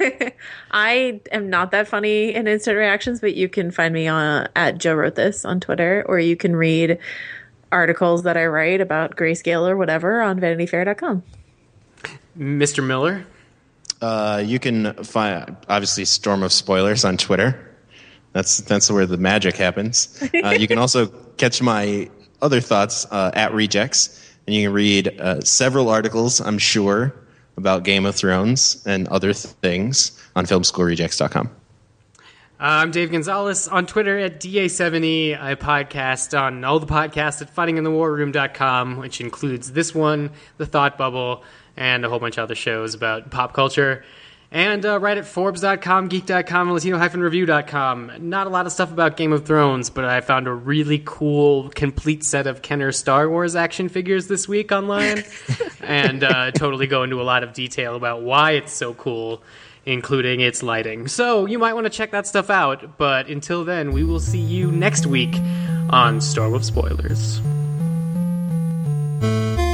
E: I am not that funny in instant reactions, but you can find me on at Joe Wrote This on Twitter, or you can read articles that I write about grayscale or whatever on vanity fair dot com.
C: Mister Miller?
F: Uh, you can find, obviously, Storm of Spoilers on Twitter. That's that's where the magic happens. Uh, you can also catch my other thoughts uh, at Rejects, and you can read uh, several articles, I'm sure, about Game of Thrones and other th- things on film school rejects dot com.
C: Uh, I'm Dave Gonzalez on Twitter at D A seventy. I podcast on all the podcasts at fighting in the war room dot com, which includes this one, The Thought Bubble, and a whole bunch of other shows about pop culture. And uh, write at Forbes dot com, Geek dot com, and Latino Review dot com. Not a lot of stuff about Game of Thrones, but I found a really cool, complete set of Kenner Star Wars action figures this week online. and uh, totally go into a lot of detail about why it's so cool, including its lighting. So you might want to check that stuff out. But until then, we will see you next week on Storm of Spoilers.